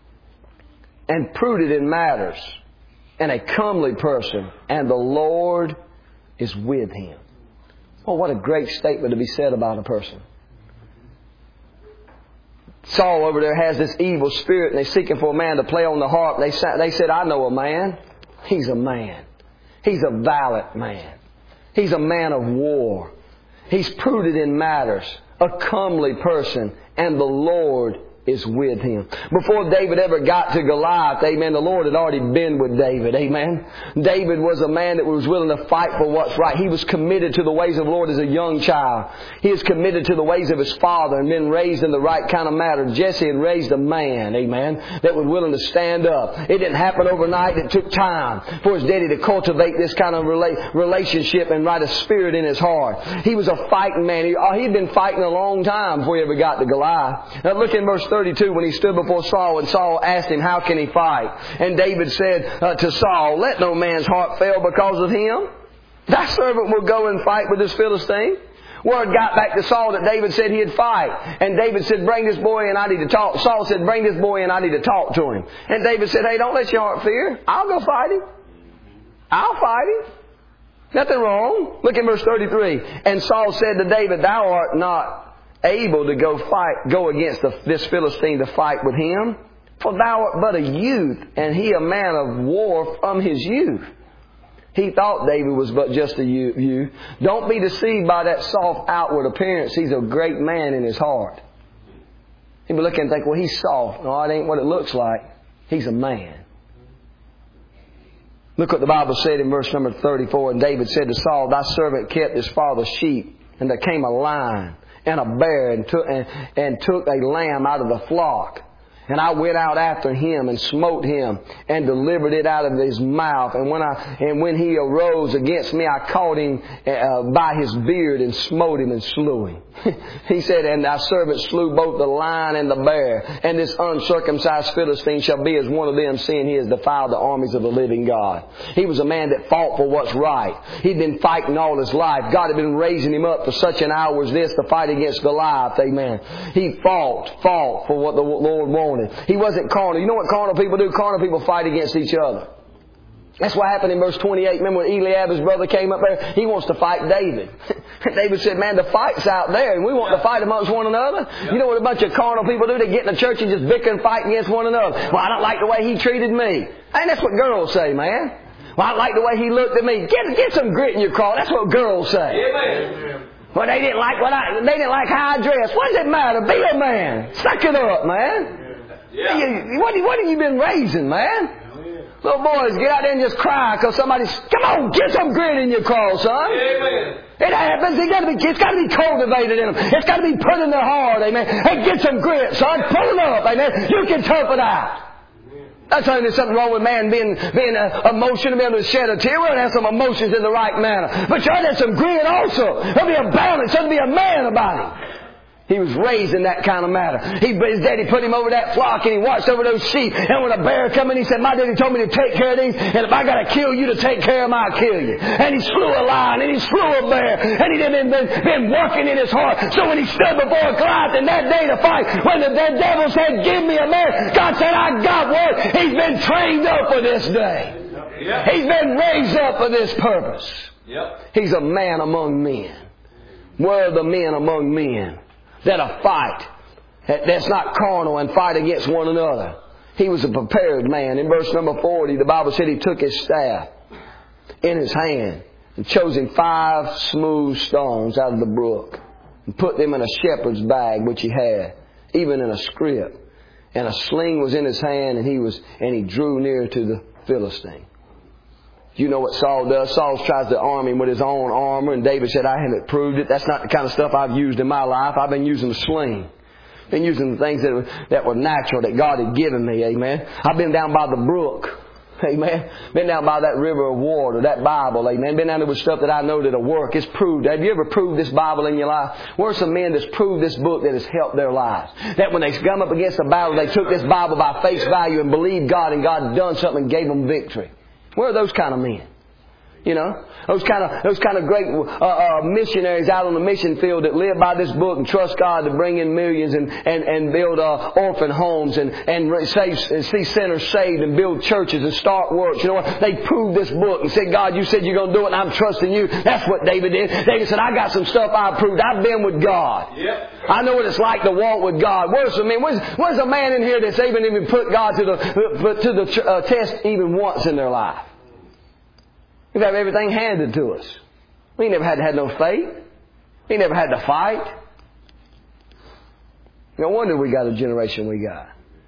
And prudent in matters, and a comely person, and the Lord is with him. Oh, what a great statement to be said about a person. Saul over there has this evil spirit, and they're seeking for a man to play on the harp. They said, they said, I know a man. He's a man. He's a valiant man. He's a man of war. He's prudent in matters, a comely person, and the Lord is with him. Before David ever got to Goliath, amen, the Lord had already been with David, amen. David was a man that was willing to fight for what's right. He was committed to the ways of the Lord as a young child. He is committed to the ways of his father and been raised in the right kind of manner. Jesse had raised a man, amen, that was willing to stand up. It didn't happen overnight. It took time for his daddy to cultivate this kind of rela- relationship and write a spirit in his heart. He was a fighting man. He, oh, he'd been fighting a long time before he ever got to Goliath. Now look in verse thirty-two, when he stood before Saul, and Saul asked him, how can he fight? And David said uh, to Saul, let no man's heart fail because of him. Thy servant will go and fight with this Philistine. Word got back to Saul that David said he'd fight. And David said, bring this boy in, I need to talk. Saul said, bring this boy in, I need to talk to him. And David said, hey, don't let your heart fear. I'll go fight him. I'll fight him. Nothing wrong. Look in verse thirty-three. And Saul said to David, thou art not able to go fight, go against the, this Philistine to fight with him. For thou art but a youth, and he a man of war from his youth. He thought David was but just a youth. Don't be deceived by that soft outward appearance. He's a great man in his heart. He'd be looking and think, well, he's soft. No, it ain't what it looks like. He's a man. Look what the Bible said in verse number thirty-four. And David said to Saul, thy servant kept his father's sheep, and there came a lion and a bear and took, and, and took a lamb out of the flock. And I went out after him and smote him and delivered it out of his mouth. And when I and when he arose against me, I caught him uh, by his beard and smote him and slew him. He said, and thy servant slew both the lion and the bear. And this uncircumcised Philistine shall be as one of them, seeing he has defiled the armies of the living God. He was a man that fought for what's right. He'd been fighting all his life. God had been raising him up for such an hour as this to fight against Goliath. Amen. He fought, fought for what the Lord wanted. He wasn't carnal. You know what carnal people do? Carnal people fight against each other. That's what happened in verse twenty-eight. Remember when Eliab, his brother, came up there? He wants to fight David. David said, man, the fight's out there, and we want to fight amongst one another. You know what a bunch of carnal people do? They get in the church and just bicker and fight against one another. Well, I don't like the way he treated me. Hey, that's what girls say, man. Well, I don't like the way he looked at me. Get, get some grit in your craw. That's what girls say. Amen. Well, they didn't like what I, they didn't like how I dressed. What does it matter? Be a man. Suck it up, man. Yeah. You, what, what have you been raising, man? Yeah. Little boys, get out there and just cry because somebody's, come on, get some grit in your craw, son. Amen. It happens. It gotta be, it's got to be cultivated in them. It's got to be put in their heart, amen. Hey, get some grit, son. Pull it up, amen. You can tough it out. That's why there's something wrong with man being being uh, emotional, being able to shed a tear. We'll have some emotions in the right manner. But you ought to have some grit also. There'll be a balance. There'll be a man about him. He was raised in that kind of matter. He, his daddy put him over that flock and he watched over those sheep. And when a bear come in, he said, my daddy told me to take care of these. And if I got to kill you to take care of them, I'll kill you. And he slew a lion and he slew a bear. And he had been, been, been working in his heart. So when he stood before Goliath in that day to fight, when the, the devil said, give me a man, God said, I got one. He's been trained up for this day. Yep. He's been raised up for this purpose. Yep. He's a man among men. Where are the men among men that'll fight, that's not carnal, and fight against one another? He was a prepared man. In verse number forty, the Bible said he took his staff in his hand and chose him five smooth stones out of the brook and put them in a shepherd's bag which he had, even in a scrip. And a sling was in his hand, and he was and he drew near to the Philistine. You know what Saul does? Saul tries to arm him with his own armor, and David said, I haven't proved it. That's not the kind of stuff I've used in my life. I've been using the sling. I've been using the things that were, that were natural, that God had given me, amen. I've been down by the brook, amen. Been down by that river of water, that Bible, amen. Been down there with stuff that I know that'll work. It's proved. Have you ever proved this Bible in your life? Where are some men that's proved this book that has helped their lives? That when they come up against a battle, they took this Bible by face value and believed God, and God done something and gave them victory. Where are those kind of men? You know, those kind of those kind of great uh, uh, missionaries out on the mission field that live by this book and trust God to bring in millions and and and build uh, orphan homes and and save and see sinners saved and build churches and start works. You know what? They proved this book and said, God, you said you're going to do it, and I'm trusting you. That's what David did. David said, I got some stuff I proved. I've been with God. Yep. I know what it's like to walk with God. Where's the man? Where's, where's a man in here that's even even put God to the to the uh, test even once in their life? We've had everything handed to us. We never had to have no faith. We never had to fight. No wonder we got a generation we got.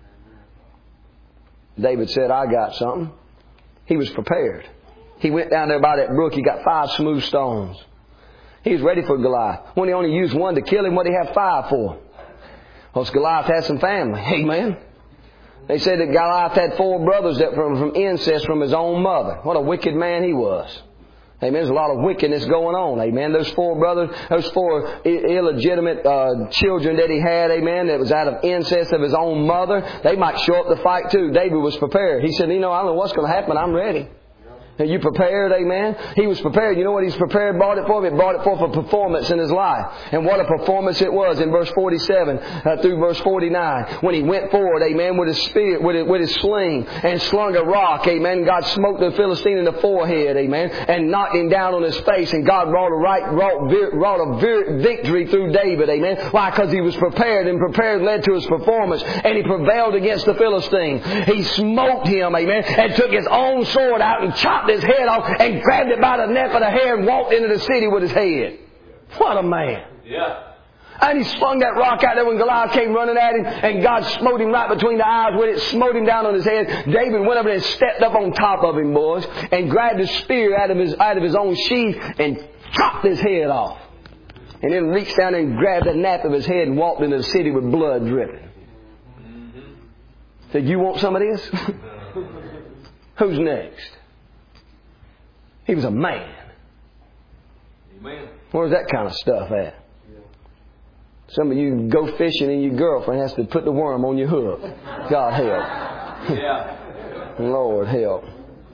David said, I got something. He was prepared. He went down there by that brook. He got five smooth stones. He was ready for Goliath. When he only used one to kill him, what did he have five for? Well, Goliath had some family. Amen. They said that Goliath had four brothers that were from incest from his own mother. What a wicked man he was. Amen. There's a lot of wickedness going on. Amen. Those four brothers, those four illegitimate uh, children that he had, amen, that was out of incest of his own mother, they might show up to fight too. David was prepared. He said, you know, I don't know what's going to happen. I'm ready. Are you prepared? Amen. He was prepared. You know what he's prepared brought it for? It brought it for for performance in his life. And what a performance it was in verse forty-seven uh, through verse forty-nine. When he went forward, amen, with his spear, with his, with his sling and slung a rock, amen. God smote the Philistine in the forehead, amen, and knocked him down on his face. And God wrought a right, wrought, wrought a victory through David, amen. Why? Because he was prepared, and prepared led to his performance. And he prevailed against the Philistine. He smote him, amen, and took his own sword out and chopped his head off and grabbed it by the neck of the hair and walked into the city with his head. What a man. Yeah. And he slung that rock out there when Goliath came running at him, and God smote him right between the eyes with it, smote him down on his head. David went up and stepped up on top of him, boys, and grabbed his spear out of his, out of his own sheath and chopped his head off. And then reached down and grabbed the nape of his head and walked into the city with blood dripping. Said, you want some of this? Who's next? He was a man. Amen. Where's that kind of stuff at? Some of you go fishing and your girlfriend has to put the worm on your hook. God help. Yeah. Lord help.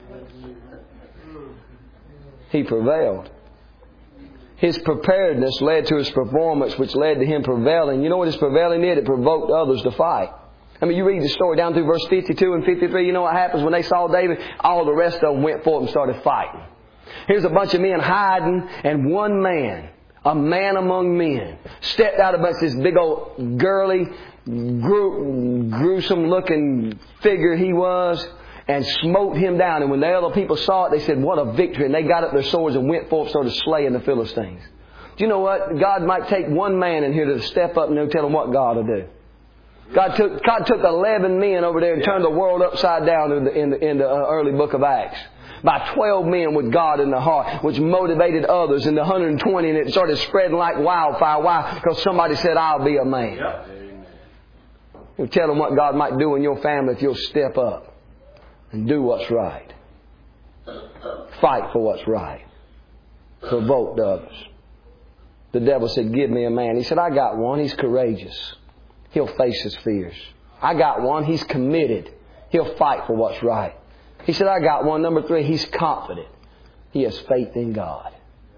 He prevailed. His preparedness led to his performance, which led to him prevailing. You know what his prevailing did? It provoked others to fight. I mean, you read the story down through verse fifty-two and fifty-three. You know what happens when they saw David? All the rest of them went forth and started fighting. Here's a bunch of men hiding, and one man, a man among men, stepped out amongst this big old girly, gru- gruesome looking figure he was, and smote him down. And when the other people saw it, they said, what a victory. And they got up their swords and went forth and started slaying the Philistines. Do you know what? God might take one man in here to step up and they'll tell him what God will do. God took, God took eleven men over there and turned the world upside down in the, in the, in the early book of Acts. By twelve men with God in the heart, which motivated others, and the one hundred twenty, and it started spreading like wildfire. Why? Because somebody said, I'll be a man. Yep. You tell them what God might do in your family if you'll step up and do what's right. Fight for what's right. Provoke others. The devil said, give me a man. He said, I got one. He's courageous. He'll face his fears. I got one. He's committed. He'll fight for what's right. He said, I got one. Number three, he's confident. He has faith in God.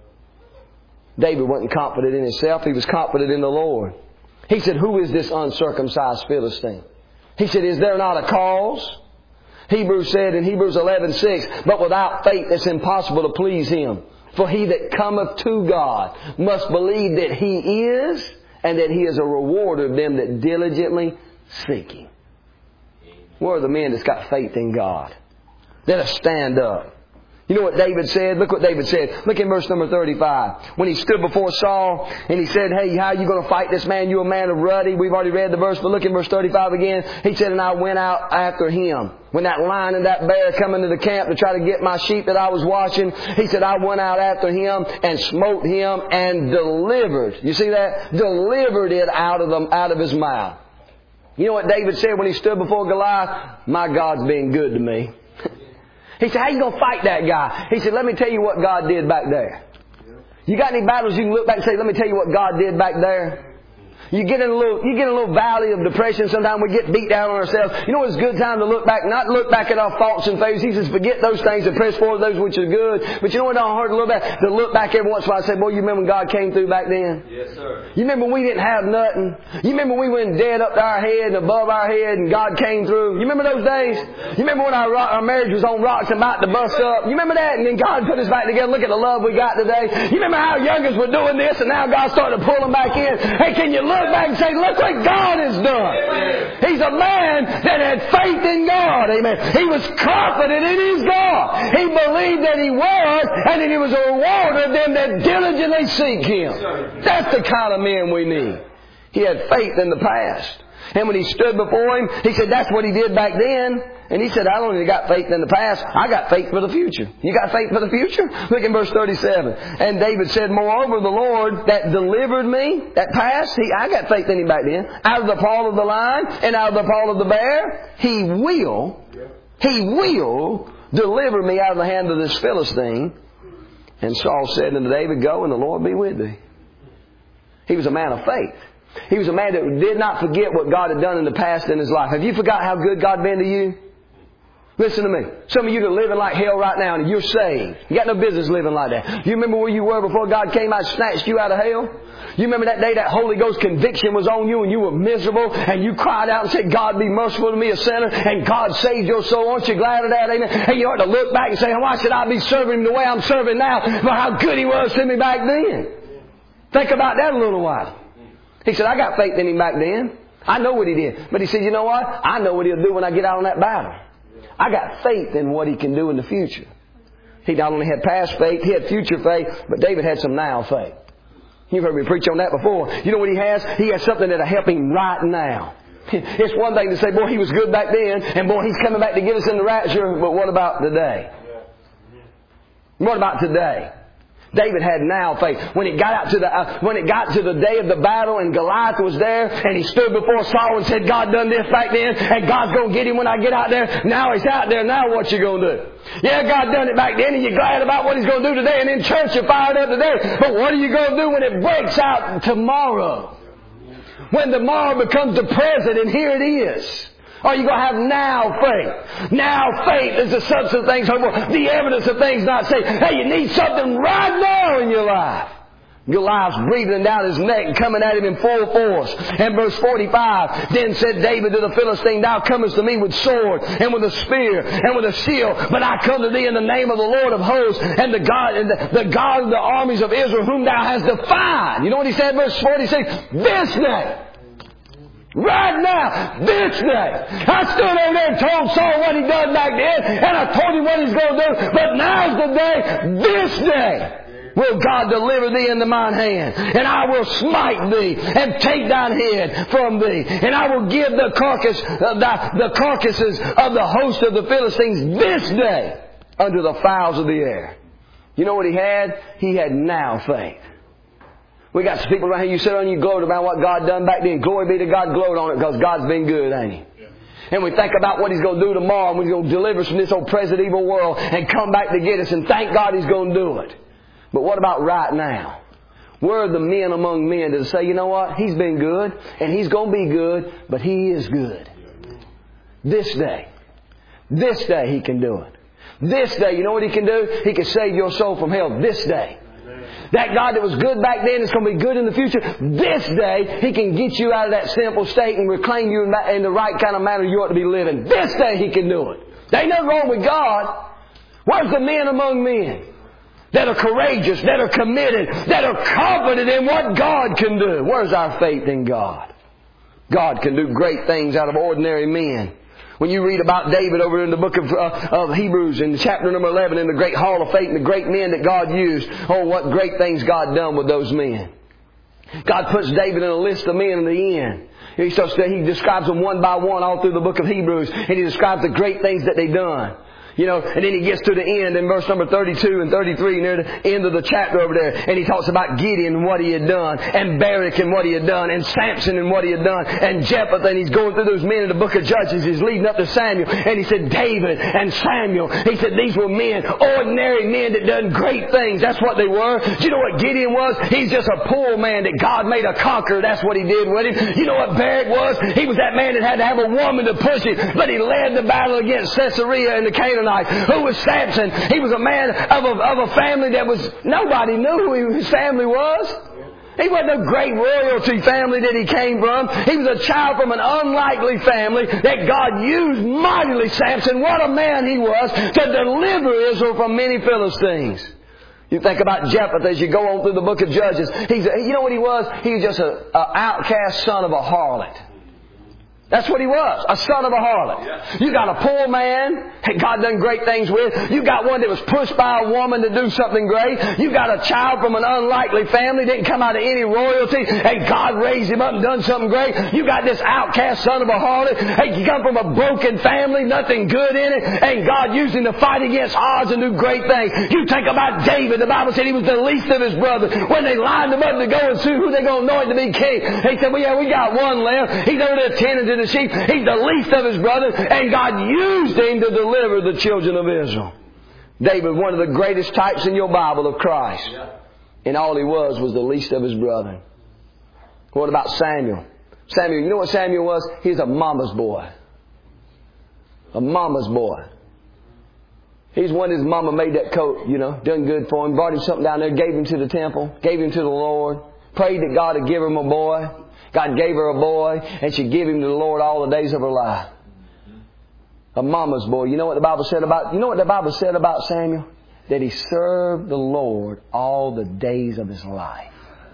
David wasn't confident in himself. He was confident in the Lord. He said, who is this uncircumcised Philistine? He said, is there not a cause? Hebrews said in Hebrews eleven six, but without faith it's impossible to please Him. For he that cometh to God must believe that He is, and that He is a rewarder of them that diligently seek Him. Where are the men that's got faith in God? That'll stand up. You know what David said? Look what David said. Look in verse number thirty-five. When he stood before Saul and he said, hey, how are you going to fight this man? You're a man of ruddy. We've already read the verse, but look in verse thirty-five again. He said, and I went out after him. When that lion and that bear come into the camp to try to get my sheep that I was watching, he said, I went out after him and smote him and delivered. You see that? Delivered it out of them, out of his mouth. You know what David said when he stood before Goliath? My God's been good to me. He said, how you going to fight that guy? He said, let me tell you what God did back there. You got any battles you can look back and say, let me tell you what God did back there? You get in a little, you get in a little valley of depression. Sometimes we get beat down on ourselves. You know, it's a good time to look back, not look back at our faults and failures. He says, forget those things and press forward those which are good. But you know what? Don't hurt a little bit to look back every once in a while and say, boy, you remember when God came through back then? Yes, sir. You remember when we didn't have nothing? You remember when we went dead up to our head and above our head and God came through? You remember those days? You remember when our, our marriage was on rocks and about to bust up? You remember that? And then God put us back together. Look at the love we got today. You remember how youngers were doing this and now God started to pull them back in? Hey, can you look back and say, look what God has done. Amen. He's a man that had faith in God. Amen. He was confident in his God. He believed that He was, and that He was a rewarder of them that diligently seek Him. That's the kind of men we need. He had faith in the past. And when he stood before him, he said, that's what he did back then. And he said, I don't only got faith in the past, I got faith for the future. You got faith for the future? Look in verse thirty-seven. And David said, moreover, the Lord that delivered me, that past, he, I got faith in him back then, out of the paw of the lion and out of the paw of the bear, he will, he will deliver me out of the hand of this Philistine. And Saul said unto David, go and the Lord be with thee. He was a man of faith. He was a man that did not forget what God had done in the past in his life. Have you forgot how good God been to you? Listen to me. Some of you that are living like hell right now and you're saved. You got no business living like that. You remember where you were before God came out and snatched you out of hell? You remember that day that Holy Ghost conviction was on you and you were miserable and you cried out and said, God be merciful to me, a sinner, and God saved your soul. Aren't you glad of that? Amen. And you ought to look back and say, why should I be serving Him the way I'm serving now? But how good He was to me back then. Think about that a little while. He said, I got faith in him back then. I know what he did. But he said, you know what? I know what he'll do when I get out on that battle. I got faith in what he can do in the future. He not only had past faith, he had future faith, but David had some now faith. You've heard me preach on that before. You know what he has? He has something that'll help him right now. It's one thing to say, boy, he was good back then, and boy, he's coming back to get us in the rapture, but what about today? What about today? David had now faith. When it got out to the uh, when it got to the day of the battle and Goliath was there and he stood before Saul and said, God done this back then and God's going to get him when I get out there. Now he's out there. Now what you going to do? Yeah, God done it back then and you're glad about what He's going to do today, and in church you're fired up today. But what are you going to do when it breaks out tomorrow? When tomorrow becomes the present and here it is. Are you going to have now faith? Now faith is the substance of things hoped for, the evidence of things not seen. Hey, you need something right now in your life. Goliath's breathing down his neck and coming at him in full force. And verse forty-five, then said David to the Philistine, thou comest to me with sword and with a spear and with a shield, but I come to thee in the name of the Lord of hosts and the God and the, the God of the armies of Israel, whom thou hast defied. You know what he said, verse forty-six? This day. Right now, this day. I stood over there and told Saul what he done back then, and I told him what he's going to do. But now's the day, this day, will God deliver thee into mine hand. And I will smite thee and take thine head from thee. And I will give the carcass, uh, the, the carcasses of the host of the Philistines this day unto the fowls of the air. You know what he had? He had now faith. We got some people around here, you sit on and you gloat about what God done back then. Glory be to God, gloat on it because God's been good, ain't He? Yeah. And we think about what He's going to do tomorrow and He's going to deliver us from this old present evil world and come back to get us, and thank God He's going to do it. But what about right now? Where are the men among men that say, you know what? He's been good and He's going to be good, but He is good. This day. This day He can do it. This day, you know what He can do? He can save your soul from hell this day. That God that was good back then is going to be good in the future. This day, He can get you out of that sinful state and reclaim you in the right kind of manner you ought to be living. This day He can do it. There ain't nothing wrong with God. Where's the men among men that are courageous, that are committed, that are confident in what God can do? Where's our faith in God? God can do great things out of ordinary men. When you read about David over in the book of, uh, of Hebrews in chapter number eleven in the great hall of faith and the great men that God used, oh, what great things God done with those men. God puts David in a list of men in the end. He, starts to, he describes them one by one all through the book of Hebrews, and he describes the great things that they done. You know, and then he gets to the end in verse number thirty-two and thirty-three, near the end of the chapter over there, and he talks about Gideon and what he had done, and Barak and what he had done, and Samson and what he had done, and Jephthah, and he's going through those men in the book of Judges. He's leading up to Samuel, and he said David and Samuel. He said these were men, ordinary men that done great things. That's what they were. Do you know what Gideon was? He's just a poor man that God made a conqueror. That's what he did with him. You know what Barak was? He was that man that had to have a woman to push him, but he led the battle against Caesarea and the Canaanites. Who was Samson? He was a man of a, of a family that was, nobody knew who his family was. He wasn't a great royalty family that he came from. He was a child from an unlikely family that God used mightily. Samson, what a man he was to deliver Israel from many Philistines. You think about Jephthah as you go on through the book of Judges. He's, a, you know what he was? He was just an outcast son of a harlot. That's what he was, a son of a harlot. You got a poor man that God done great things with. You got one that was pushed by a woman to do something great. You got a child from an unlikely family, didn't come out of any royalty, and God raised him up and done something great. You got this outcast son of a harlot. Hey, you come from a broken family, nothing good in it, and God used him to fight against odds and do great things. You think about David. The Bible said he was the least of his brothers. When they lined him up to go and see who they're going to anoint to be king, he said, well, yeah, we got one left. He's over there tending to the sheep. He's the least of his brothers, and God used him to deliver the children of Israel. David, one of the greatest types in your Bible of Christ. And all he was was the least of his brethren. What about Samuel? Samuel, you know what Samuel was? He's a mama's boy. A mama's boy. He's one his mama made that coat, you know, done good for him, brought him something down there, gave him to the temple, gave him to the Lord, prayed that God would give him a boy. God gave her a boy, and she gave him to the Lord all the days of her life. A mama's boy. You know what the Bible said about, you know what the Bible said about Samuel? That he served the Lord all the days of his life.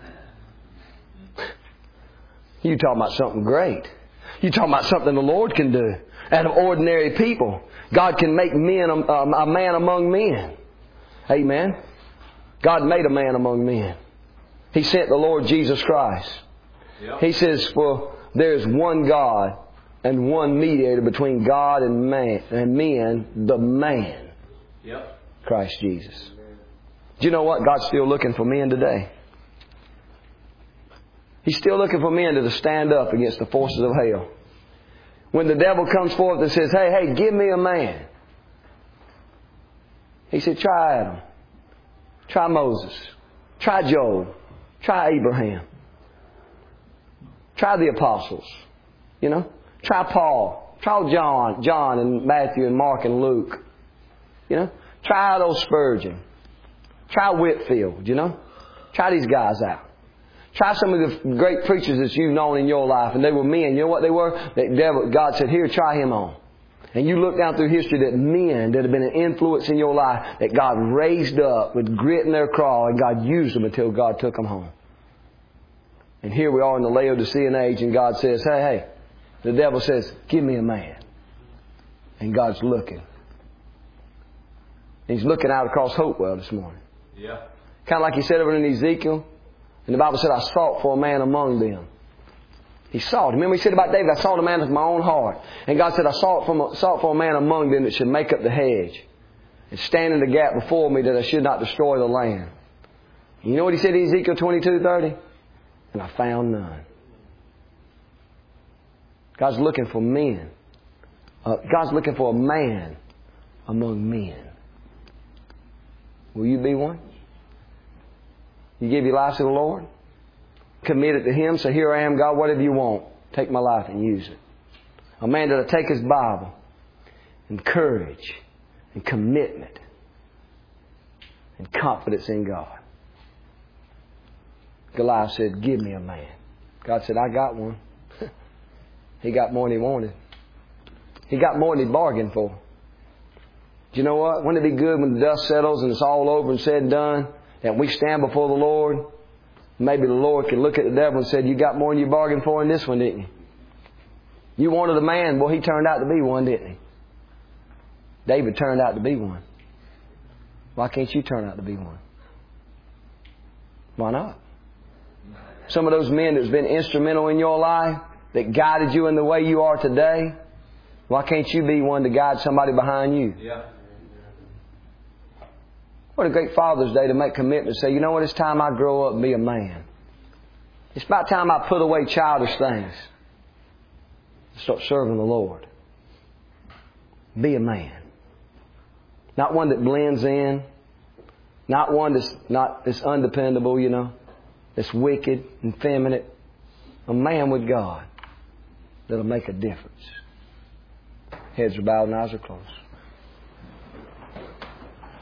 You talking about something great. You talking about something the Lord can do. Out of ordinary people, God can make men um, a man among men. Amen. God made a man among men. He sent the Lord Jesus Christ. Yep. He says, for there is one God and one mediator between God and man and men, the man, yep. Christ Jesus. Do you know what? God's still looking for men today. He's still looking for men to stand up against the forces of hell. When the devil comes forth and says, hey, hey, give me a man. He said, try Adam. Try Moses. Try Job. Try Abraham. Try the apostles. You know? Try Paul. Try John, John and Matthew and Mark and Luke. You know? Try those Spurgeon. Try Whitfield, you know? Try these guys out. Try some of the great preachers that you've known in your life, and they were men. You know what they were? The devil, God said, here, try him on. And you look down through history that men that have been an influence in your life that God raised up with grit in their craw, and God used them until God took them home. And here we are in the Laodicean age, and God says, hey, hey, the devil says, give me a man. And God's looking. And He's looking out across Hopewell this morning. Yeah. Kind of like He said over in Ezekiel. And the Bible said, I sought for a man among them. He sought. Remember He said about David, I sought a man of my own heart. And God said, I sought for, sought for a man among them that should make up the hedge and stand in the gap before me that I should not destroy the land. And you know what He said in Ezekiel twenty-two thirty? And I found none. God's looking for men. Uh, God's looking for a man among men. Will you be one? You give your life to the Lord? Commit it to Him. Say, here I am, God, whatever you want. Take my life and use it. A man that'll take his Bible and courage and commitment and confidence in God. Goliath said, give me a man. God said, I got one. He got more than he wanted. He got more than he bargained for. Do you know what? Wouldn't it be good when the dust settles and it's all over and said and done, and we stand before the Lord? Maybe the Lord could look at the devil and say, you got more than you bargained for in this one, didn't you? You wanted a man. Well, he turned out to be one, didn't he? David turned out to be one. Why can't you turn out to be one? Why not? Some of those men that's been instrumental in your life, that guided you in the way you are today, why can't you be one to guide somebody behind you? Yeah. What a great Father's Day to make commitment. Say, you know what, it's time I grow up and be a man. It's about time I put away childish things. Start serving the Lord. Be a man. Not one that blends in. Not one that's not that's undependable, you know. That's wicked and feminine. A man with God that'll make a difference. Heads are bowed and eyes are closed.